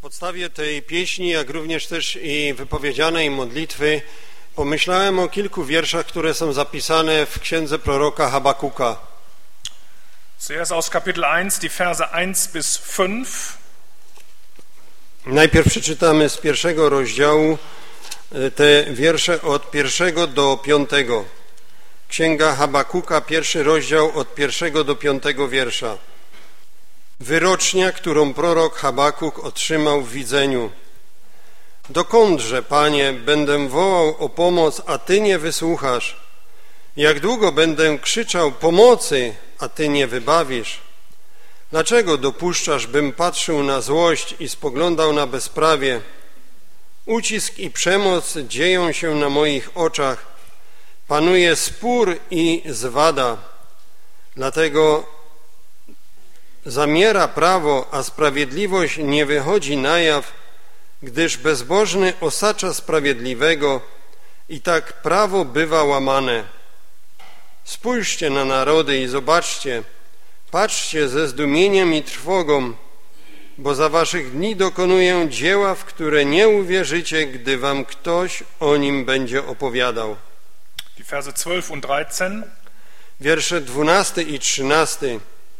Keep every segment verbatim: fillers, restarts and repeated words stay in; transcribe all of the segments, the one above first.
podstawie tej pieśni, jak również też i wypowiedzianej modlitwy, pomyślałem o kilku wierszach, które są zapisane w księdze proroka Habakuka. Zuerst aus Kapitel eins, die Verse eins bis fünf. Najpierw przeczytamy z pierwszego rozdziału te wiersze od pierwszego do piątego. Księga Habakuka, pierwszy rozdział od pierwszego do piątego wiersza. Wyrocznia, którą prorok Habakuk otrzymał w widzeniu. Dokądże, Panie, będę wołał o pomoc, a Ty nie wysłuchasz? Jak długo będę krzyczał pomocy, a Ty nie wybawisz? Dlaczego dopuszczasz, bym patrzył na złość i spoglądał na bezprawie? Ucisk i przemoc dzieją się na moich oczach. Panuje spór i zwada. Dlatego zamiera prawo, a sprawiedliwość nie wychodzi na jaw, gdyż bezbożny osacza sprawiedliwego i tak prawo bywa łamane. Spójrzcie na narody i zobaczcie, patrzcie ze zdumieniem i trwogą, bo za waszych dni dokonuję dzieła, w które nie uwierzycie, gdy wam ktoś o nim będzie opowiadał. Die Verse zwölf und dreizehn. Wiersze dwunasty i trzynasty.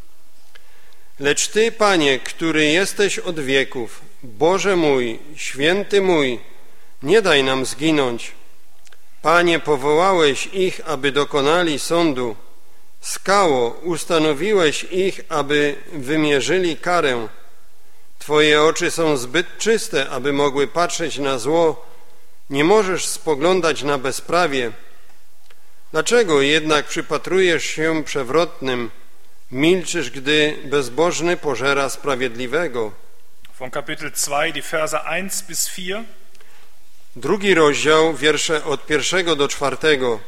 Lecz Ty, Panie, który jesteś od wieków, Boże mój, święty mój, nie daj nam zginąć. Panie, powołałeś ich, aby dokonali sądu. Skało, ustanowiłeś ich, aby wymierzyli karę. Twoje oczy są zbyt czyste, aby mogły patrzeć na zło. Nie możesz spoglądać na bezprawie. Dlaczego jednak przypatrujesz się przewrotnym? Milczysz, gdy bezbożny pożera sprawiedliwego. Von Kapitel zwei, die Verse eins bis vier. Drugi rozdział, wiersze od pierwszego do czwartego.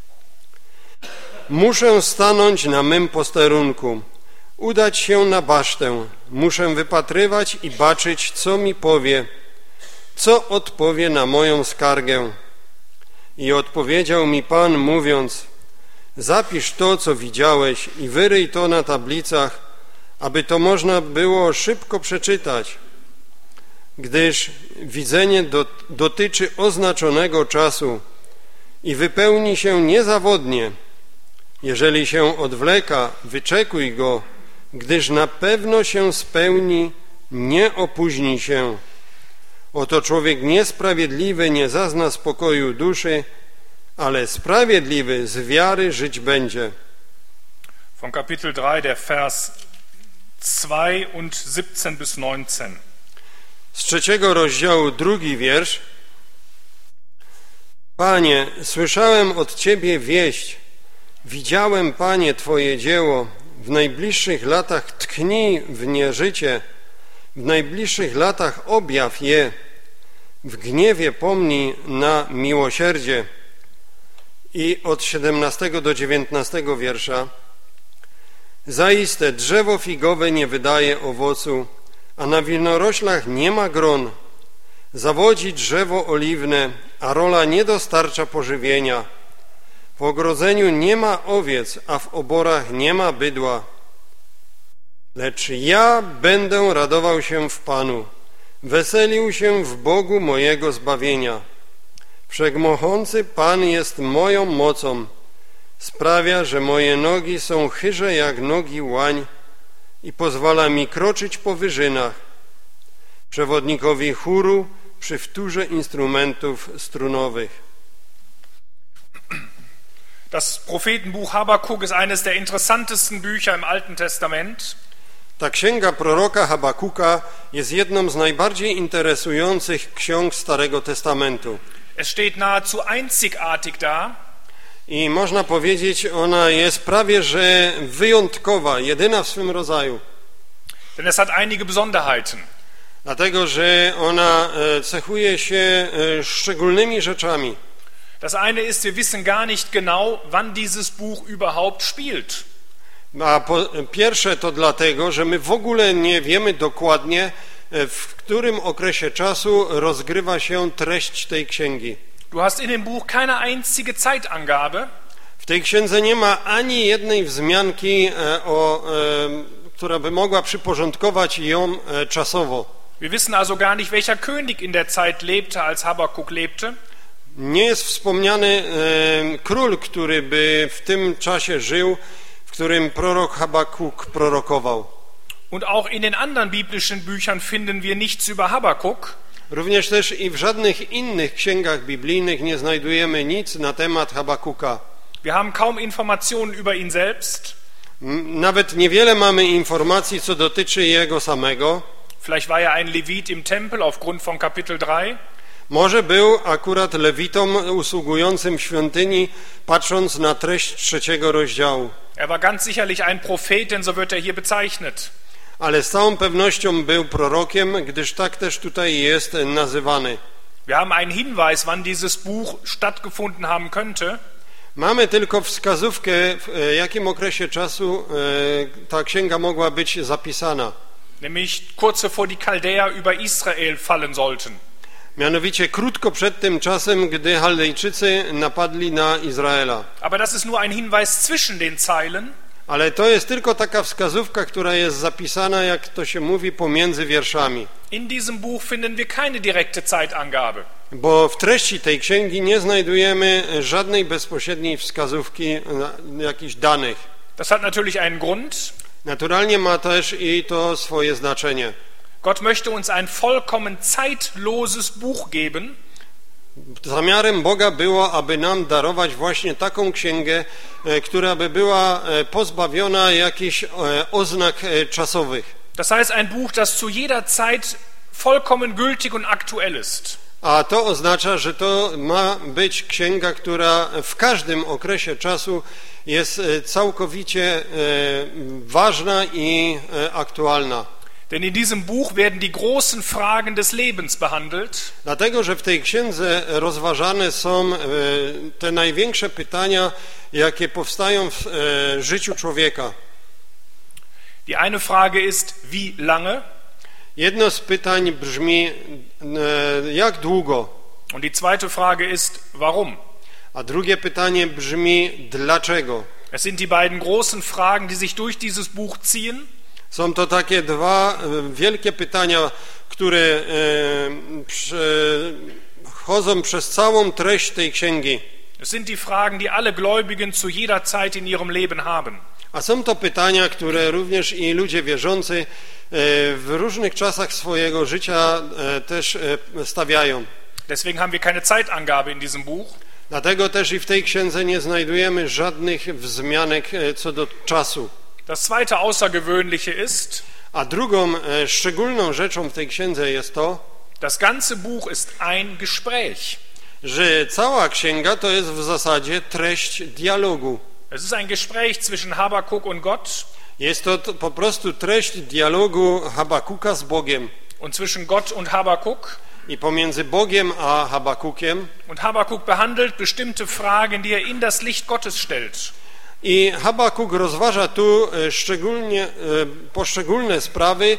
Muszę stanąć na mym posterunku, udać się na basztę. Muszę wypatrywać i baczyć, co mi powie, co odpowie na moją skargę. I odpowiedział mi Pan, mówiąc: zapisz to, co widziałeś i wyryj to na tablicach, aby to można było szybko przeczytać, gdyż widzenie dotyczy oznaczonego czasu i wypełni się niezawodnie. Jeżeli się odwleka, wyczekuj go, gdyż na pewno się spełni, nie opóźni się. Oto człowiek niesprawiedliwy nie zazna spokoju duszy, ale sprawiedliwy z wiary żyć będzie. Von Kapitel drei, der Vers zwei und siebzehn bis neunzehn. Z trzeciego rozdziału drugi wiersz. Panie, słyszałem od Ciebie wieść, widziałem, Panie, Twoje dzieło. W najbliższych latach tknij w nie życie, w najbliższych latach objaw je, w gniewie pomnij na miłosierdzie. I od siedemnastego do dziewiętnastego wiersza. Zaiste drzewo figowe nie wydaje owocu, a na winoroślach nie ma gron. Zawodzi drzewo oliwne, a rola nie dostarcza pożywienia. W ogrodzeniu nie ma owiec, a w oborach nie ma bydła. Lecz ja będę radował się w Panu, weselił się w Bogu mojego zbawienia. Wszechmogący Pan jest moją mocą, sprawia, że moje nogi są chyże jak nogi łań i pozwala mi kroczyć po wyżynach. Przewodnikowi chóru przy wtórze instrumentów strunowych. Das Prophetenbuch Habakuk ist eines der interessantesten Bücher im Alten Testament. Ta księga proroka Habakuka jest jedną z najbardziej interesujących ksiąg Starego Testamentu. Es steht nahezu einzigartig da. I można powiedzieć, ona jest prawie że wyjątkowa, jedyna w swym rodzaju. Denn es hat einige Besonderheiten. Dlatego, że ona cechuje się szczególnymi rzeczami. Das eine ist, wir wissen gar nicht genau, wann dieses Buch überhaupt spielt. A po pierwsze to dlatego, że my w ogóle nie wiemy dokładnie, w którym okresie czasu rozgrywa się treść tej księgi. Du hast in dem Buch keine einzige Zeitangabe. W tej księdze nie ma ani jednej wzmianki, o, która by mogła przyporządkować ją czasowo. Wir wissen also gar nicht, welcher König in der Zeit lebte, als Habakuk lebte. Nie jest wspomniany e, król, który by w tym czasie żył, w którym prorok Habakuk prorokował. Und auch in den anderen biblischen Büchern finden wir nichts über Habakuk. Również też i w żadnych innych księgach biblijnych nie znajdujemy nic na temat Habakuka. Wir haben kaum Informationen über ihn selbst. Nawet niewiele mamy informacji, co dotyczy jego samego. Vielleicht war er ein Levit im Tempel aufgrund von Kapitel drei. Może był akurat lewitą usługującym w świątyni, patrząc na treść trzeciego rozdziału. Er war ganz sicherlich ein Prophet, denn so wird er hier bezeichnet. Ale z całą pewnością był prorokiem, gdyż tak też tutaj jest nazywany. Wir haben einen Hinweis, wann dieses Buch stattgefunden haben könnte. Mamy tylko wskazówkę, w jakim okresie czasu ta księga mogła być zapisana. Nämlich kurz bevor die Chaldäer über Israel fallen sollten. Mianowicie krótko przed tym czasem, gdy Chaldejczycy napadli na Izraela. Aber das ist nur ein Hinweis zwischen den Zeilen. Ale to jest tylko taka wskazówka, która jest zapisana, jak to się mówi, pomiędzy wierszami. In diesem Buch finden wir keine direkte Zeitangabe. Bo w treści tej księgi nie znajdujemy żadnej bezpośredniej wskazówki jakichś danych. Das hat natürlich einen Grund. Naturalnie ma też i to swoje znaczenie. Gott möchte uns ein vollkommen zeitloses Buch geben. Zamiarem Boga było, aby nam darować właśnie taką księgę, która by była pozbawiona jakichś oznak czasowych. Das heißt ein Buch, das zu jeder Zeit vollkommen gültig und aktuell ist. A to oznacza, że to ma być księga, która w każdym okresie czasu jest całkowicie ważna i aktualna. Denn in diesem Buch werden die großen Fragen des Lebens behandelt. Dlatego, że w tej księdze rozważane są te największe pytania, jakie powstają w życiu człowieka. Die eine Frage ist, wie lange? Jedno z pytań brzmi, jak długo? Und die zweite Frage ist, warum? A drugie pytanie brzmi, dlaczego? Es sind die beiden großen Fragen, die sich durch dieses Buch ziehen. Są to takie dwa wielkie pytania, które chodzą przez całą treść tej księgi. Es sind die Fragen, die alle Gläubigen zu jeder Zeit in ihrem Leben haben. A są to pytania, które również i ludzie wierzący w różnych czasach swojego życia też stawiają. Deswegen haben wir keine Zeitangabe in diesem Buch. Dlatego też i w tej księdze nie znajdujemy żadnych wzmianek co do czasu. Das zweite Außergewöhnliche ist, a drugą szczególną rzeczą w tej księdze jest to, das ganze Buch ist ein Gespräch. Że cała księga to jest w zasadzie treść dialogu. Es ist ein Gespräch zwischen Habakuk und Gott. Jest to po prostu treść dialogu Habakuka z Bogiem. Und zwischen Gott und Habakuk. I pomiędzy Bogiem a Habakukiem. Und Habakuk behandelt bestimmte Fragen, die er in das Licht Gottes stellt. I Habakuk rozważa tu szczególnie poszczególne sprawy,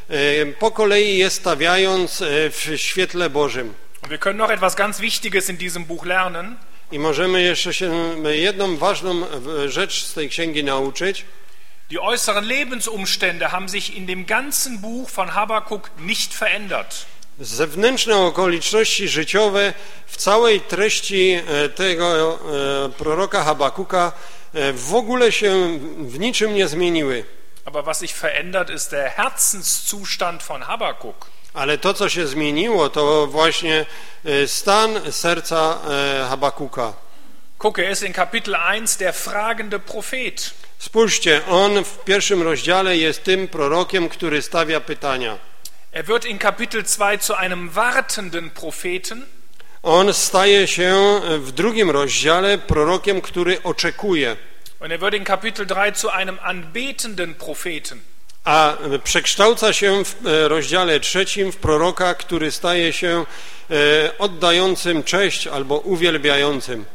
po kolei je stawiając w świetle Bożym. Und wir können noch etwas ganz Wichtiges in diesem Buch lernen. I możemy jeszcze się jedną ważną rzecz z tej księgi nauczyć. Die äußeren Lebensumstände haben sich in dem ganzen Buch von Habakuk nicht verändert. Zewnętrzne okoliczności życiowe w całej treści tego proroka Habakuka w ogóle się w niczym nie zmieniły. Aber was sich verändert, ist der Herzenszustand von Habakuk. Ale to, co się zmieniło, to właśnie stan serca Habakuka. Gucke, er ist in Kapitel eins der fragende Prophet. Spójrzcie, on w pierwszym rozdziale jest tym prorokiem, który stawia pytania. Er wird in Kapitel zwei zu einem wartenden Propheten. On staje się w drugim rozdziale prorokiem, który oczekuje. Und er wird in Kapitel drei zu einem anbetenden Propheten. A przekształca się w rozdziale trzecim w proroka, który staje się oddającym cześć albo uwielbiającym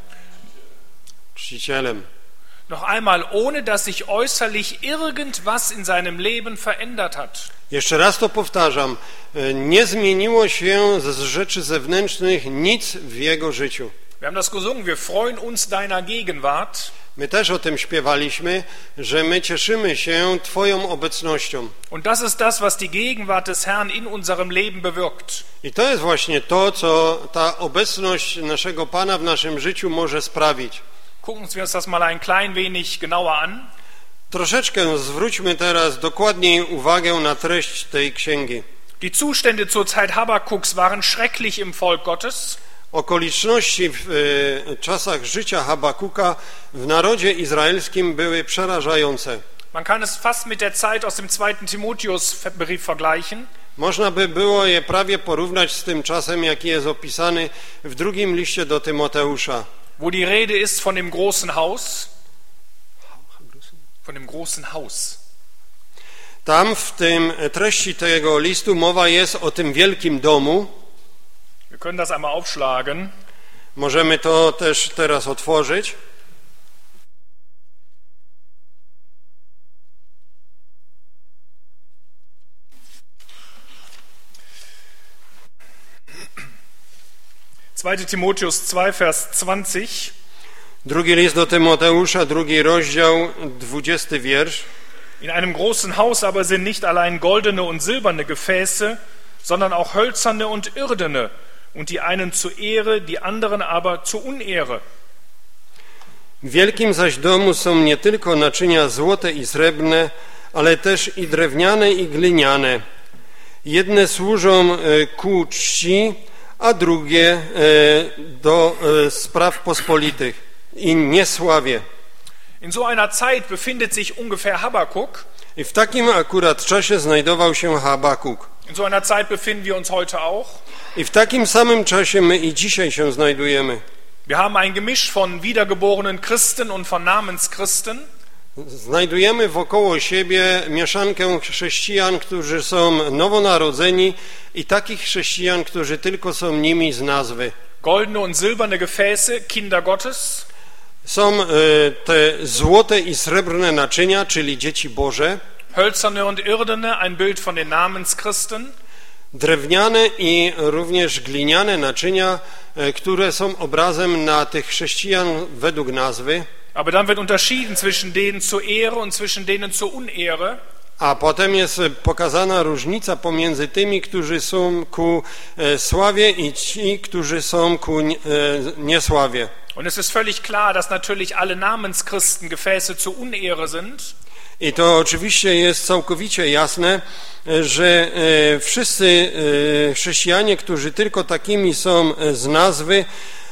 czcicielem. Noch einmal, ohne dass sich äußerlich irgendwas in seinem Leben verändert hat. Jeszcze raz to powtarzam, nie zmieniło się z rzeczy zewnętrznych nic w jego życiu. Wir haben das gesungen, wir freuen uns deiner Gegenwart. My też o tym śpiewaliśmy, że my cieszymy się Twoją obecnością. Und das ist das, was die Gegenwart des Herrn in unserem Leben bewirkt. I to jest właśnie to, co ta obecność naszego Pana w naszym życiu może sprawić. Gucken wir uns das mal ein klein wenig genauer an. Troszeczkę zwróćmy teraz dokładniej uwagę na treść tej księgi. Die Zustände zur Zeit Habakuks waren schrecklich im Volk Gottes. Okoliczności w e, czasach życia Habakuka w narodzie izraelskim były przerażające. Man kann es fast mit der Zeit aus dem zweiten Timotheusbrief vergleichen. Można by było je prawie porównać z tym czasem, jaki jest opisany w drugim liście do Tymoteusza. Wo die Rede ist von dem großen Haus. Von dem großen Haus. Tam w tym treści tego listu mowa jest o tym wielkim domu. Wir können das einmal aufschlagen. Możemy to też teraz otworzyć. zweiter Timotheus zwei, Vers zwanzig. Drugi list do Tymoteusza, drugi rozdział, dwudziesty wiersz. In einem großen Haus aber sind nicht allein goldene und silberne Gefäße, sondern auch hölzerne und irdene, und die einen zur Ehre, die anderen aber zur Unehre. W wielkim zaś domu są nie tylko naczynia złote i srebrne, ale też i drewniane i gliniane. Jedne służą ku czci, a drugie do spraw pospolitych i niesławie. In so einer Zeit befindet sich ungefähr Habakuk. I w takim akurat czasie znajdował się Habakuk. In so einer Zeit befinden wir uns heute auch. I w takim samym czasie my i dzisiaj się znajdujemy. Wir haben ein Gemisch von wiedergeborenen Christen und von Namenschristen. Znajdujemy wokoło siebie mieszankę chrześcijan, którzy są nowonarodzeni, i takich chrześcijan, którzy tylko są nimi z nazwy. Goldene und silberne Gefäße, Kinder Gottes. Są te złote i srebrne naczynia, czyli dzieci Boże. Hölzerne und irdene, ein Bild von den Namenschristen. Drewniane i również gliniane naczynia, które są obrazem na tych chrześcijan według nazwy. Aber dann wird unterschieden zwischen denen zur Ehre und zwischen denen zur Unehre. A potem jest pokazana różnica pomiędzy tymi, którzy są ku sławie, i ci, którzy są ku niesławie. Und es ist völlig klar, dass natürlich alle Namenschristen Gefäße zur Unehre sind. I to oczywiście jest całkowicie jasne, że wszyscy chrześcijanie, którzy tylko takimi są z nazwy,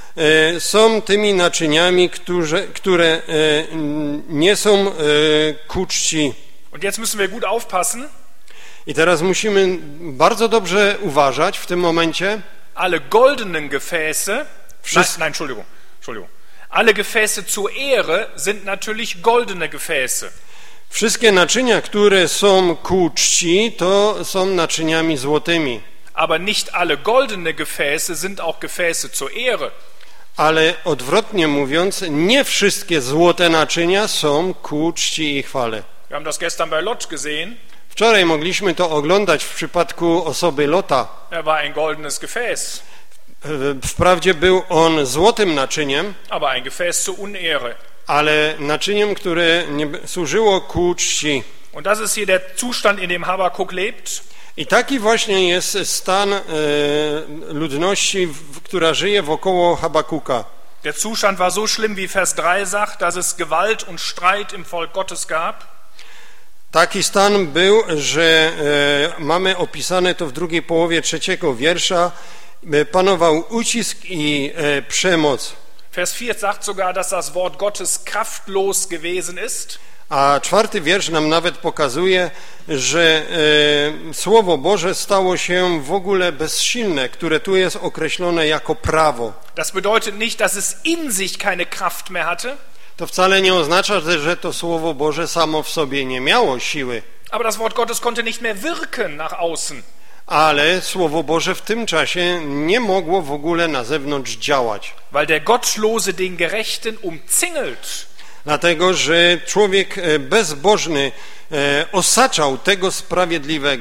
są tymi naczyniami, które, które nie są ku czci. Und jetzt müssen wir gut aufpassen. I teraz musimy bardzo dobrze uważać w tym momencie. Alle goldenen Gefäße, nein, nein, Entschuldigung, Entschuldigung. Alle Gefäße zur Ehre sind natürlich goldene Gefäße. Wszystkie naczynia, które są ku czci, to są naczyniami złotymi. Aber nicht alle goldene Gefäße sind auch Gefäße zur Ehre. Ale odwrotnie mówiąc, nie wszystkie złote naczynia są ku czci i chwale. Wir haben das gestern bei Lot gesehen. Wczoraj mogliśmy to oglądać w przypadku osoby Lota. Er war ein goldenes Gefäß. Wprawdzie był on złotym naczyniem, aber ein Gefäß zur Unehre. Ale naczyniem, które nie służyło ku czci. Und das ist hier der Zustand, in dem Habakuk lebt. I taki właśnie jest stan e, ludności, w, która żyje wokoło Habakuka. Der Zustand war so schlimm, wie Vers drei sagt, dass es Gewalt und Streit im Volk Gottes gab. Taki stan był, że e, mamy opisane to w drugiej połowie trzeciego wiersza. E, panował ucisk i e, przemoc. Vers vier sagt sogar, dass das Wort Gottes kraftlos gewesen ist. A czwarty wiersz nam nawet pokazuje, że e, Słowo Boże stało się w ogóle bezsilne, które tu jest określone jako prawo. Das bedeutet nicht, dass es in sich keine Kraft mehr hatte. To wcale nie oznacza, że to Słowo Boże samo w sobie nie miało siły. Aber das Wort Gottes konnte nicht mehr wirken nach außen. Ale Słowo Boże w tym czasie nie mogło w ogóle na zewnątrz działać. Weil der Gottlose den Gerechten umzingelt. Dlatego, że człowiek bezbożny osaczał tego sprawiedliwego.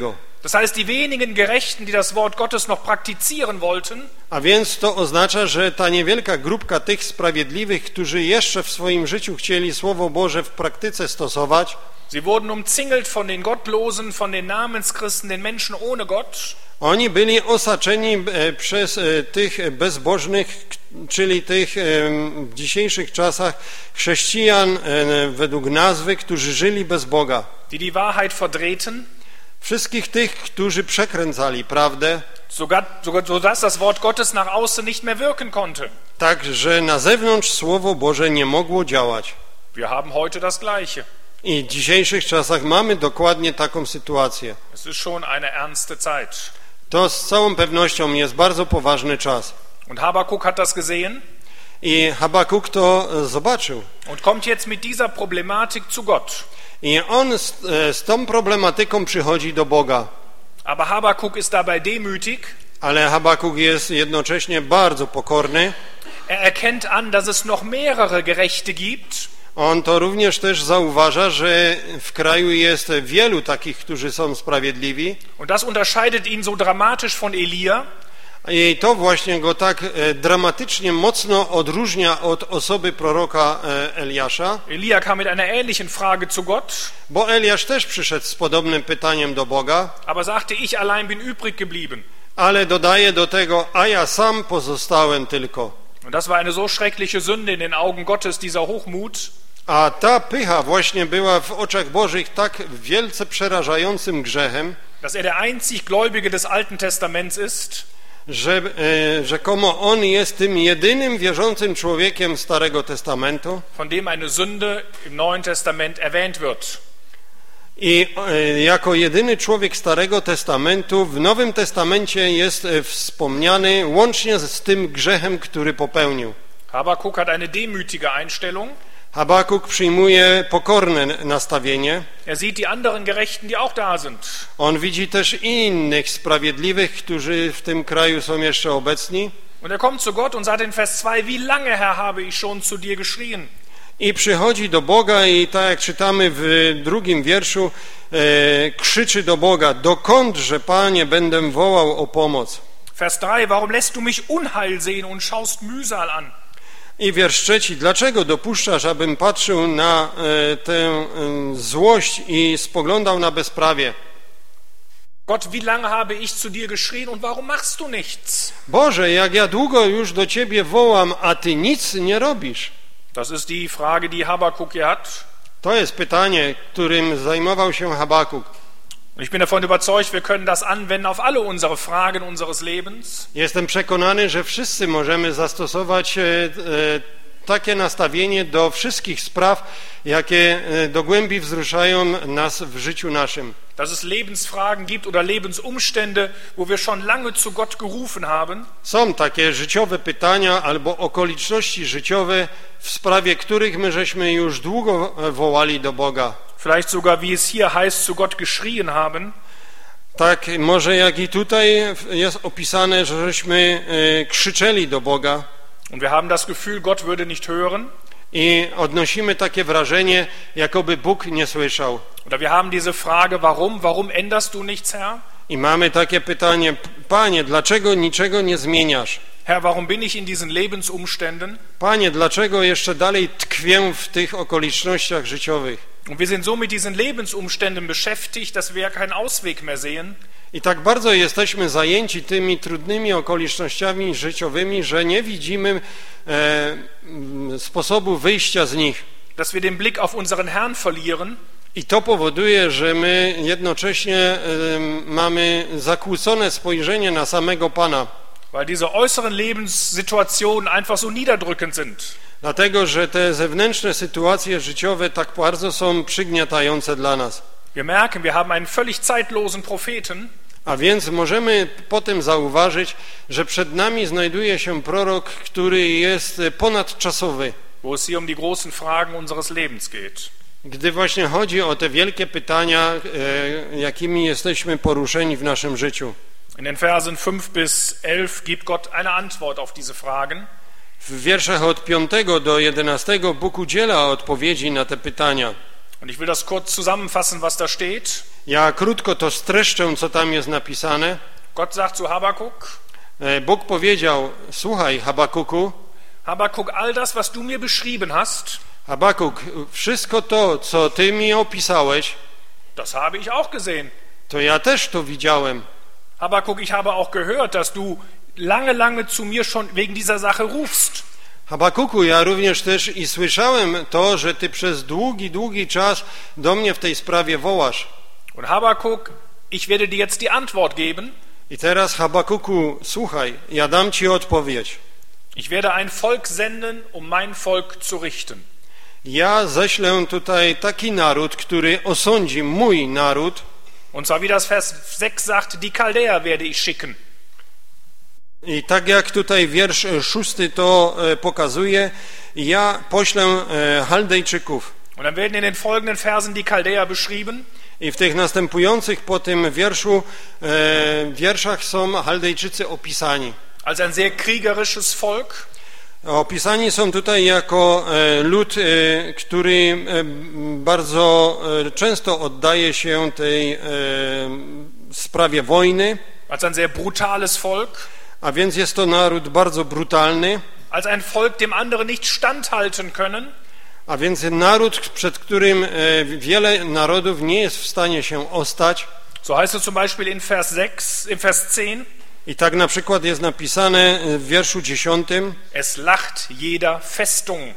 Das heißt, die wenigen Gerechten, die das Wort Gottes noch praktizieren wollten, A więc to oznacza, że ta niewielka grupka tych sprawiedliwych, którzy jeszcze w swoim życiu chcieli Słowo Boże w praktyce stosować, sie wurden umzingelt von den Gottlosen, von den Namenschristen, den Menschen ohne Gott. oni byli osaczeni przez tych bezbożnych, czyli tych w dzisiejszych czasach chrześcijan według nazwy, którzy żyli bez Boga. Die die Wahrheit verdrehten, Wszystkich tych, którzy przekręcali prawdę, sogar, sogar, sodass das Wort Gottes nach außen nicht mehr wirken konnte. tak, że na zewnątrz Słowo Boże nie mogło działać. Wir haben heute das Gleiche. I w dzisiejszych czasach mamy dokładnie taką sytuację. Es ist schon eine ernste Zeit. To z całą pewnością jest bardzo poważny czas. Und Habakuk hat das gesehen I Habakuk to zobaczył. und kommt jetzt mit dieser Problematik zu Gott. I on z, z tą problematyką przychodzi do Boga. Aber Habakuk ist dabei demütig. Ale Habakuk jest jednocześnie bardzo pokorny. Er erkennt an, dass es noch mehrere Gerechte gibt. On to również też zauważa, że w kraju jest wielu takich, którzy są sprawiedliwi. Und das unterscheidet ihn so dramatisch von Elia. I to właśnie go tak dramatycznie mocno odróżnia od osoby proroka Eliasza. Elia kam mit einer ähnlichen Frage zu Gott, Bo Eliasz też przyszedł z podobnym pytaniem do Boga, aber sagte, ich allein bin übrig geblieben. ale dodaje do tego, a ja sam pozostałem tylko. Und das war eine so schreckliche Sünde in den Augen Gottes, dieser Hochmut, A ta pycha właśnie była w oczach Bożych tak wielce przerażającym grzechem, dass er der einzig Gläubige des Alten Testaments ist, że e, rzekomo on jest tym jedynym wierzącym człowiekiem Starego Testamentu von dem eine Sünde im Neuen Testament erwähnt wird. i e, jako jedyny człowiek Starego Testamentu w Nowym Testamencie jest e, wspomniany łącznie z tym grzechem, który popełnił. Habakuk hat eine demütige Einstellung. Habakuk przyjmuje pokorne nastawienie. Er sieht die anderen Gerechten, die auch da sind. On widzi też innych sprawiedliwych, którzy w tym kraju są jeszcze obecni. Und er kommt zu Gott und sagt in Vers zwei, wie lange, Herr, habe ich schon zu dir geschrien? I przychodzi do Boga i tak jak czytamy w drugim wierszu, e, krzyczy do Boga, dokądże, Panie, będę wołał o pomoc. Vers drei, warum lässt du mich Unheil sehen und schaust Mühsal an? I wiersz trzeci, dlaczego dopuszczasz, abym patrzył na e, tę e, złość i spoglądał na bezprawie? Gott, wie lange habe ich zu dir geschrien und warum machst du nichts? Boże, jak ja długo już do Ciebie wołam, a Ty nic nie robisz. Das ist die Frage, die Habakuk hier hat. To jest pytanie, którym zajmował się Habakuk. Und ich bin davon überzeugt, wir können das anwenden auf alle unsere Fragen unseres Lebens. Jestem przekonany, że wszyscy możemy zastosować e, e, takie nastawienie do wszystkich spraw, jakie e, do głębi wzruszają nas w życiu naszym. Dass es Lebensfragen gibt oder Lebensumstände, wo wir schon lange zu Gott gerufen haben. Są takie życiowe pytania albo okoliczności życiowe, w sprawie których my żeśmy już długo wołali do Boga. Vielleicht sogar, wie es hier heißt, zu Gott geschrien haben. Tak, może jak i tutaj jest opisane, że żeśmy e, krzyczeli do Boga Und wir haben das Gefühl, Gott würde nicht hören. i odnosimy takie wrażenie, jakoby Bóg nie słyszał. Oder wir haben diese Frage, warum, warum änderst du nichts, Herr? I mamy takie pytanie, Panie, dlaczego niczego nie zmieniasz? Herr, warum bin ich in diesen Lebensumständen? Panie, dlaczego jeszcze dalej tkwię w tych okolicznościach życiowych? Und wir sind so mit diesen Lebensumständen beschäftigt, dass wir keinen Ausweg mehr sehen. I tak bardzo jesteśmy zajęci tymi trudnymi okolicznościami życiowymi, że nie widzimy e, sposobu wyjścia z nich. Dass wir den Blick auf unseren Herrn verlieren. I to powoduje, że my jednocześnie e, mamy zakłócone spojrzenie na samego Pana. Weil diese äußeren Lebenssituationen einfach so niederdrückend sind. Dlatego, że te zewnętrzne sytuacje życiowe tak bardzo są przygniatające dla nas. Wir merken, wir haben einen völlig zeitlosen Propheten. A więc możemy potem zauważyć, że przed nami znajduje się prorok, który jest ponadczasowy. Wo es hier um die großen Fragen unseres Lebens geht. Gdy właśnie chodzi o te wielkie pytania, e, jakimi jesteśmy poruszeni w naszym życiu. In den Versen fünf bis elf gibt Gott eine Antwort auf diese Fragen. W wierszach od piątego do jedenastego Bóg udziela odpowiedzi na te pytania. Und ich will das kurz zusammenfassen, was da steht. Ja krótko to streszczę, co tam jest napisane. Gott sagt zu Habakuk, Bóg powiedział, słuchaj Habakuku, Habakuk, all das, was du mir beschrieben hast, Habakuk, wszystko to, co ty mi opisałeś, das habe ich auch gesehen. to ja też to widziałem. Habakuk, ich habe auch gehört, dass du lange, lange zu mir schon wegen dieser Sache rufst. Habakuku, ja również też i słyszałem to, że ty przez długi, długi czas do mnie w tej sprawie wołasz. Und Habakuk, ich werde dir jetzt die Antwort geben. I teraz Habakuku, słuchaj, ja dam ci odpowiedź. Ich werde ein Volk senden, um mein Volk zu richten. Ja ześlę tutaj taki naród, który osądzi mój naród. Und zwar wie das Vers sechs sagt, die Chaldäer werde ich schicken. I tak jak tutaj wiersz szósty to pokazuje, ja poślę Chaldejczyków. Und dann werden in den folgenden Versen die Chaldäer beschrieben. I w tych następujących po tym wierszu e, wierszach są Chaldejczycy opisani. Als ein sehr kriegerisches Volk. Opisani są tutaj jako e, lud, e, który e, bardzo e, często oddaje się tej e, sprawie wojny. Als ein sehr brutales Volk. A więc jest to naród bardzo brutalny. Als ein Volk, dem andere nicht standhalten können. A więc naród, przed którym wiele narodów nie jest w stanie się ostać. So heißt es zum Beispiel in Vers sechs, in Vers zehn. I tak na przykład jest napisane w wierszu dziesiątym. Es lacht jeder Festung.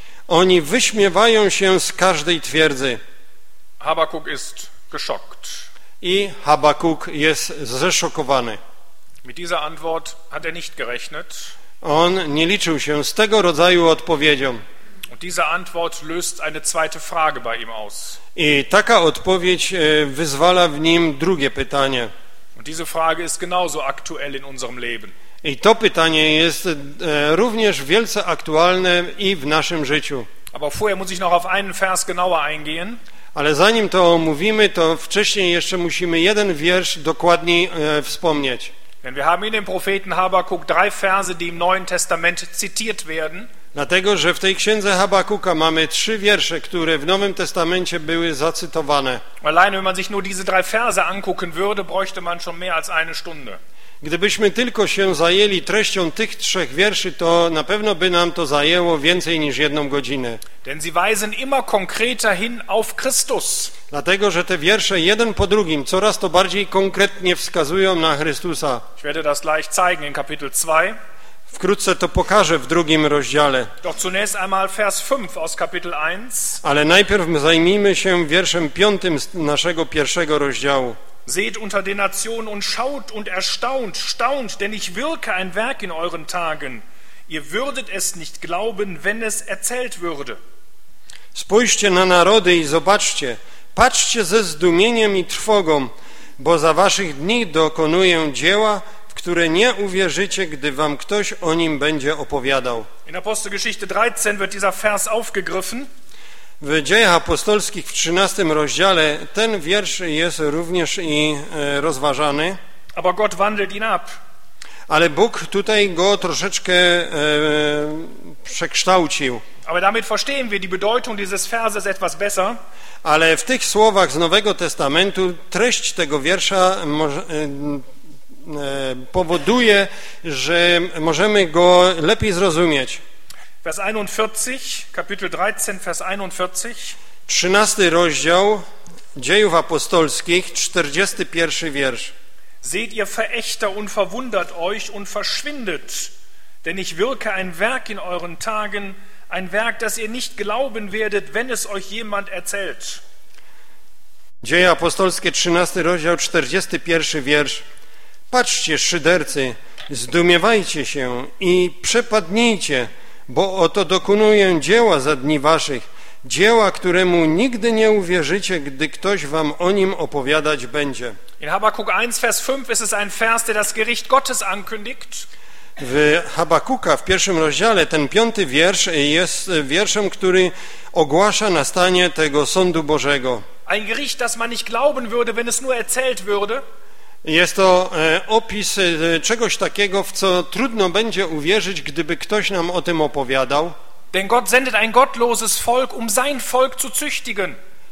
Oni wyśmiewają się z każdej twierdzy. Habakuk ist geschockt. I Habakuk jest zeszokowany. Mit dieser Antwort hat er nicht gerechnet. On nie liczył się z tego rodzaju odpowiedzią. Und diese Antwort löst eine zweite Frage bei ihm aus. I taka odpowiedź wyzwala w nim drugie pytanie. Und diese Frage ist genauso aktuell in unserem Leben. I to pytanie jest również wielce aktualne i w naszym życiu. Aber vorher muss ich noch auf einen Vers genauer eingehen. Ale zanim to omówimy, to wcześniej jeszcze musimy jeden wiersz dokładniej e, wspomnieć. Denn wir haben in dem Propheten Habakuk drei Verse, die im Neuen Testament zitiert werden. Dlatego, że w tej księdze Habakuka mamy trzy wiersze, które w Nowym Testamencie były zacytowane. Alleine, wenn man sich nur diese drei Verse angucken würde, bräuchte man schon mehr als eine Stunde. Gdybyśmy tylko się zajęli treścią tych trzech wierszy, to na pewno by nam to zajęło więcej niż jedną godzinę. Denn sie weisen immer konkreter hin auf Christus. Dlatego, że te wiersze jeden po drugim coraz to bardziej konkretnie wskazują na Chrystusa. Ich werde das gleich zeigen in Kapitel zwei. Wkrótce to pokażę w drugim rozdziale. Doch zunächst einmal Vers fünf aus Kapitel eins. Ale najpierw zajmijmy się wierszem piątym z naszego pierwszego rozdziału. Seht unter den Nationen und schaut und erstaunt, staunt, denn ich wirke ein Werk in euren Tagen. Ihr würdet es nicht glauben, wenn es erzählt würde. Spójrzcie na narody i zobaczcie, patrzcie ze zdumieniem i trwogą, bo za waszych dni dokonuję dzieła, w które nie uwierzycie, gdy wam ktoś o nim będzie opowiadał. In Apostelgeschichte dreizehn wird dieser Vers aufgegriffen. W Dziejach Apostolskich w trzynastym rozdziale ten wiersz jest również i e, rozważany. Aber Gott wandelt ihn ab. Ale Bóg tutaj go troszeczkę e, przekształcił. Aber damit verstehen wir die Bedeutung dieses Verses etwas besser. Ale w tych słowach z Nowego Testamentu treść tego wiersza może, e, e, powoduje, że możemy go lepiej zrozumieć. Vers einundvierzig, Kapitel dreizehn, Vers einundvierzig. trzynasty rozdział Dziejów Apostolskich, czterdziesty pierwszy wiersz. Seht ihr Verächter und verwundert euch und verschwindet, denn ich wirke ein Werk in euren Tagen, ein Werk, das ihr nicht glauben werdet, wenn es euch jemand erzählt. Dzieje Apostolskie, trzynasty rozdział, czterdziesty pierwszy wiersz. Patrzcie, szydercy, zdumiewajcie się i przepadnijcie, bo oto dokonuję dzieła za dni waszych, dzieła, któremu nigdy nie uwierzycie, gdy ktoś wam o nim opowiadać będzie. In Habakuk eins, Vers fünf ist es ein Vers, der das Gericht Gottes ankündigt. W Habakuka w pierwszym rozdziale ten piąty wiersz jest wierszem, który ogłasza nastanie tego sądu Bożego. Ein Gericht, das man nicht glauben würde, wenn es nur erzählt würde. Jest to opis czegoś takiego, w co trudno będzie uwierzyć, gdyby ktoś nam o tym opowiadał. Denn Gott sendet ein gottloses Volk, um sein Volk zu züchtigen.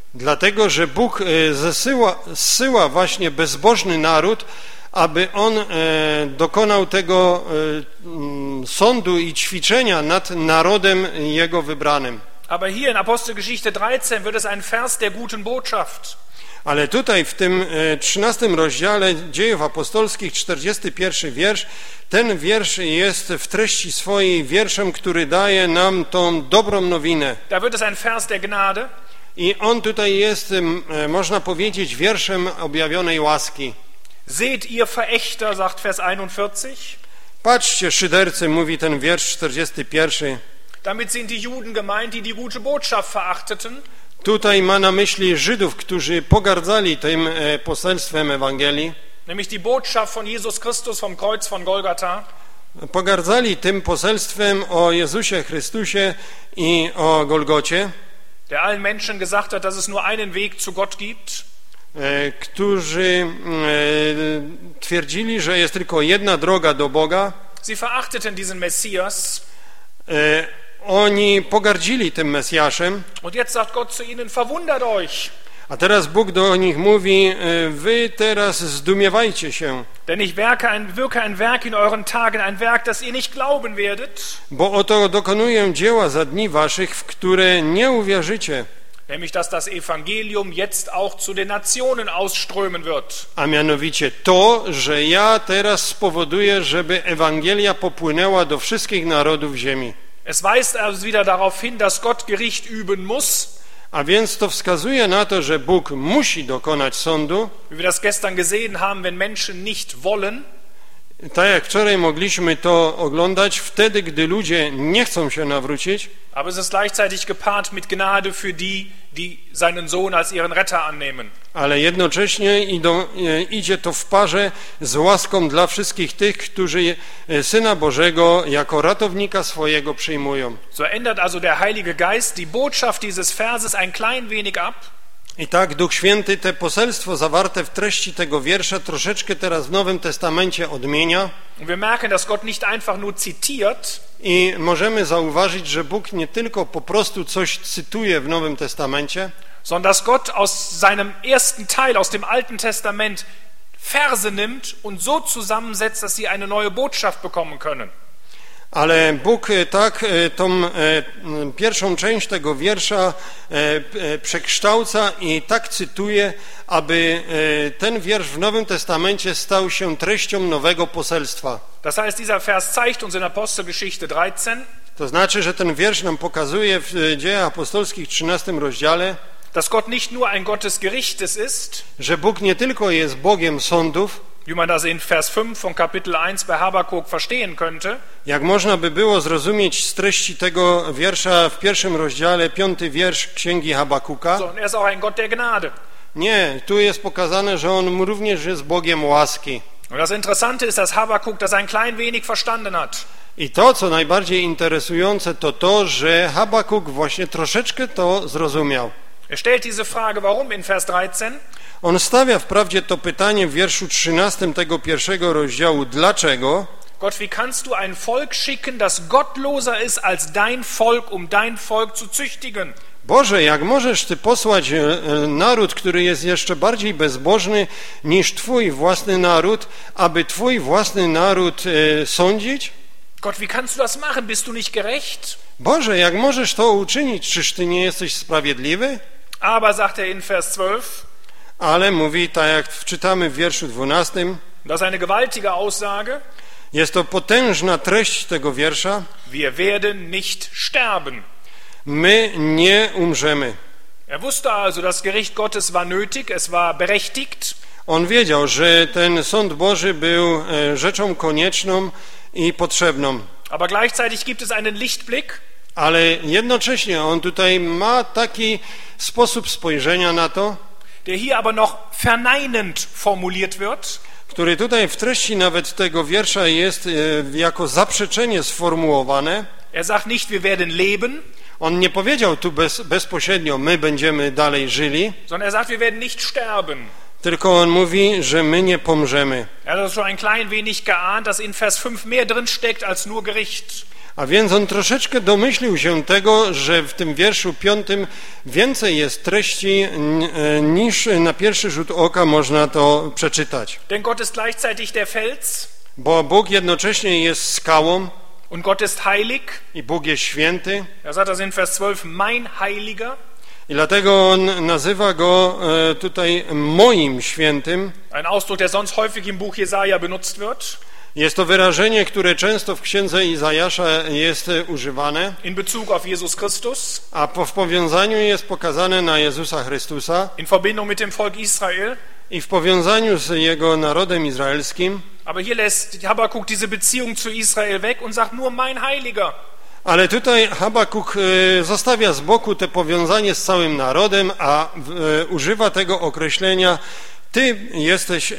Dlatego, że Bóg zesyła, zsyła właśnie bezbożny naród, aby on e, dokonał tego e, sądu i ćwiczenia nad narodem Jego wybranym. Aber hier in Apostelgeschichte dreizehn wird es ein Vers der guten Botschaft. Ale tutaj w tym trzynastym rozdziale Dziejów Apostolskich, czterdziesty pierwszy wiersz, ten wiersz jest w treści swojej wierszem, który daje nam tą dobrą nowinę. Da wird es ein Vers der Gnade. I on tutaj jest, można powiedzieć, wierszem objawionej łaski. Seht ihr Verächter, sagt Vers einundvierzig. Patrzcie, szydercy, mówi ten wiersz czterdziesty pierwszy. Damit sind die Juden gemeint, die die gute Botschaft verachteten. Tutaj ma na myśli Żydów, którzy pogardzali tym poselstwem Ewangelii. Nämlich die Botschaft von Jesus Christus vom Kreuz von Golgatha. Pogardzali tym poselstwem o Jezusie Chrystusie i o Golgocie. Der allen Menschen gesagt hat, dass es nur einen Weg zu Gott gibt. Którzy twierdzili, że jest tylko jedna droga do Boga. Sie verachteten diesen Messias. Oni pogardzili tym Mesjaszem. Und jetzt sagt Gott zu ihnen, verwundert euch. A teraz Bóg do nich mówi, wy teraz zdumiewajcie się. Denn ich werke ein, wirke ein Werk in euren Tagen, ein Werk, das ihr nicht glauben werdet. Bo oto dokonuję dzieła za dni waszych, w które nie uwierzycie. Nämlich, dass das Evangelium jetzt auch zu den Nationen ausströmen wird. A mianowicie to, że ja teraz spowoduję, żeby Ewangelia popłynęła do wszystkich narodów ziemi. Es weist also wieder darauf hin, dass Gott Gericht üben muss. A więc to wskazuje na to, że Bóg musi dokonać sądu. Wie wir das gestern gesehen haben, wenn Menschen nicht wollen. Tak jak wczoraj mogliśmy to oglądać, wtedy, gdy ludzie nie chcą się nawrócić. Aber es ist gleichzeitig gepaart mit Gnade für die, die seinen Sohn als ihren Retter annehmen. Ale jednocześnie idą, idzie to w parze z łaską dla wszystkich tych, którzy Syna Bożego jako ratownika swojego przyjmują. So ändert also der Heilige Geist die Botschaft dieses Verses ein klein wenig ab. I tak Duch Święty te poselstwo zawarte w treści tego wiersza troszeczkę teraz w Nowym Testamencie odmienia. Wir merken, dass Gott nicht einfach nur zitiert, I możemy zauważyć, że Bóg nie tylko po prostu coś cytuje w Nowym Testamencie, sondern dass Gott aus seinem ersten Teil, aus dem Alten Testament, Verse nimmt und so zusammensetzt, dass sie eine neue Botschaft bekommen können. ale Bóg tak tą pierwszą część tego wiersza przekształca i tak cytuje, aby ten wiersz w Nowym Testamencie stał się treścią nowego poselstwa. Das heißt, dieser Vers zeigt uns in Apostelgeschichte dreizehn, To znaczy, że ten wiersz nam pokazuje w Dziejach Apostolskich trzynastym rozdziale, dass Gott nicht nur ein Gott des Gerichtes ist, że Bóg nie tylko jest Bogiem sądów, wie man das in Vers fünf von Kapitel eins bei Habakuk verstehen könnte, jak można by było zrozumieć z treści tego wiersza w pierwszym rozdziale, piąty wiersz Księgi Habakuka. sondern er ist auch ein Gott der Gnade. Nie, tu jest pokazane, że On również jest Bogiem łaski. Und das Interessante ist, dass Habakuk das ein klein wenig verstanden hat. I to, co najbardziej interesujące, to to, że Habakuk właśnie troszeczkę to zrozumiał. Er stellt diese Frage, warum in Vers dreizehn? On stawia wprawdzie to pytanie w wierszu trzynastym tego pierwszego rozdziału, dlaczego? Gott, wie kannst du ein Volk schicken, das gottloser ist als dein Volk, um dein Volk zu züchtigen? Boże, jak możesz Ty posłać naród, który jest jeszcze bardziej bezbożny niż Twój własny naród, aby Twój własny naród e, sądzić? Gott, wie kannst du das machen? Bist du nicht gerecht? Boże, jak możesz to uczynić? Czyż Ty nie jesteś sprawiedliwy? Aber, sagt er in Vers zwölf, Ale mówi, tak jak czytamy w wierszu dwunastym, das ist eine gewaltige Aussage, jest to potężna treść tego wiersza, wir werden nicht sterben. my nie umrzemy. Er wusste also, das Gericht Gottes war nötig, es war berechtigt. On wiedział, że ten sąd Boży był e, rzeczą konieczną i potrzebną. Aber gleichzeitig gibt es einen Lichtblick. Ale jednocześnie on tutaj ma taki sposób spojrzenia na to, der hier aber noch verneinend formuliert wird. który tutaj w treści nawet tego wiersza jest e, jako zaprzeczenie sformułowane. Er sagt nicht, wir werden leben, On nie powiedział tu bez, bezpośrednio, my będziemy dalej żyli, sondern er sagt, wir werden nicht sterben. tylko on mówi, że my nie pomrzemy. Er hat schon ein klein wenig geahnt, dass in Vers fünf mehr drin steckt als nur Gericht. A więc on troszeczkę domyślił się tego, że w tym wierszu piątym więcej jest treści niż na pierwszy rzut oka można to przeczytać. Denn Gott ist gleichzeitig der Fels. Bo Bóg jednocześnie jest skałą Und Gott ist heilig. i Bóg jest święty. Er sagt das in Vers zwölf, mein Heiliger. I dlatego on nazywa go tutaj moim świętym. Ein Ausdruck, der sonst häufig im Buch Jesaja benutzt wird. Jest to wyrażenie, które często w księdze Izajasza jest używane, In Bezug auf Jesus Christus. a po w powiązaniu jest pokazane na Jezusa Chrystusa In Verbindung mit dem Volk Israel. i w powiązaniu z jego narodem izraelskim. Aber hier lässt Habakuk diese Beziehung zu Israel weg und sagt nur mein Heiliger. Ale tutaj Habakuk zostawia z boku te powiązanie z całym narodem, a używa tego określenia: Ty jesteś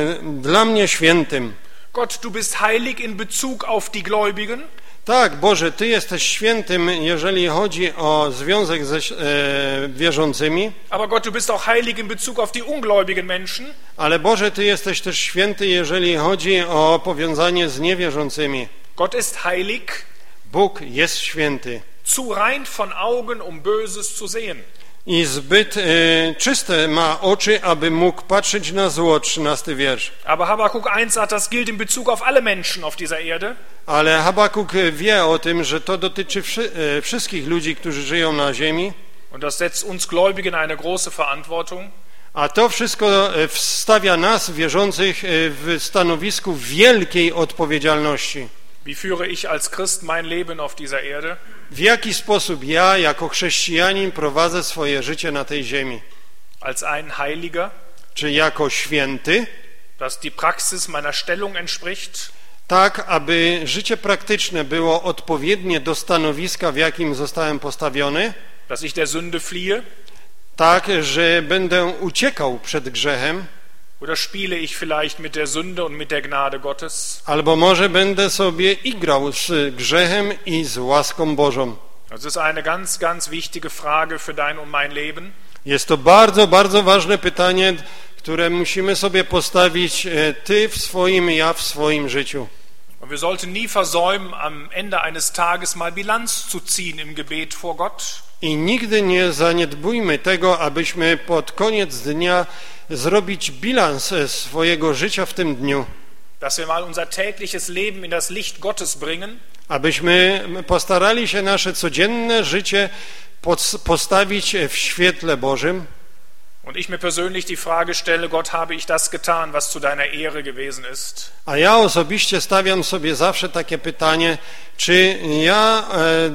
dla mnie świętym. Gott, du bist heilig in Bezug auf die Gläubigen. Tak, Boże, Ty jesteś świętym, jeżeli chodzi o związek ze e, wierzącymi. Aber Gott, du bist auch heilig in Bezug auf die ungläubigen Menschen. Ale Boże, Ty jesteś też święty, jeżeli chodzi o powiązanie z niewierzącymi. Gott ist heilig. Bóg jest święty. Zu rein von Augen, um Böses zu sehen. I zbyt e, czyste ma oczy, aby mógł patrzeć na zło, trzynasty wiersz. Aber Habakuk eins sagt, das gilt in Bezug auf alle Menschen auf dieser Erde. Ale Habakuk wie o tym, że to dotyczy wszy, e, wszystkich ludzi, którzy żyją na ziemi. Und das setzt uns Gläubigen eine große Verantwortung. A to wszystko wstawia nas, wierzących, w stanowisku wielkiej odpowiedzialności. Wie führe ich als Christ mein Leben auf dieser Erde? W jaki sposób ja, jako chrześcijanin, prowadzę swoje życie na tej ziemi? Als ein Heiliger, Czy jako święty, dass die Praxis meiner Stellung entspricht? tak aby życie praktyczne było odpowiednie do stanowiska, w jakim zostałem postawiony, Dass ich der Sünde fliehe? tak, że będę uciekał przed grzechem, Oder spiele ich vielleicht mit der Sünde und mit der Gnade Gottes? albo może będę sobie igrał z grzechem i z łaską Bożą. Das ist eine ganz, ganz wichtige Frage für dein und mein Leben. Jest to bardzo, bardzo ważne pytanie, które musimy sobie postawić, ty w swoim, ja w swoim życiu. Und wir sollten nie versäumen, am Ende eines Tages mal Bilanz zu ziehen im Gebet vor Gott. I nigdy nie zaniedbujmy tego, abyśmy pod koniec dnia zrobić bilans swojego życia w tym dniu. Dass wir mal unser tägliches Leben in das Licht Gottes bringen. Abyśmy postarali się nasze codzienne życie postawić w świetle Bożym. Und ich mir persönlich die Frage stelle, Gott, habe ich das getan, was zu deiner Ehre gewesen ist? A ja osobiście stawiam sobie zawsze takie pytanie, czy ja e, e,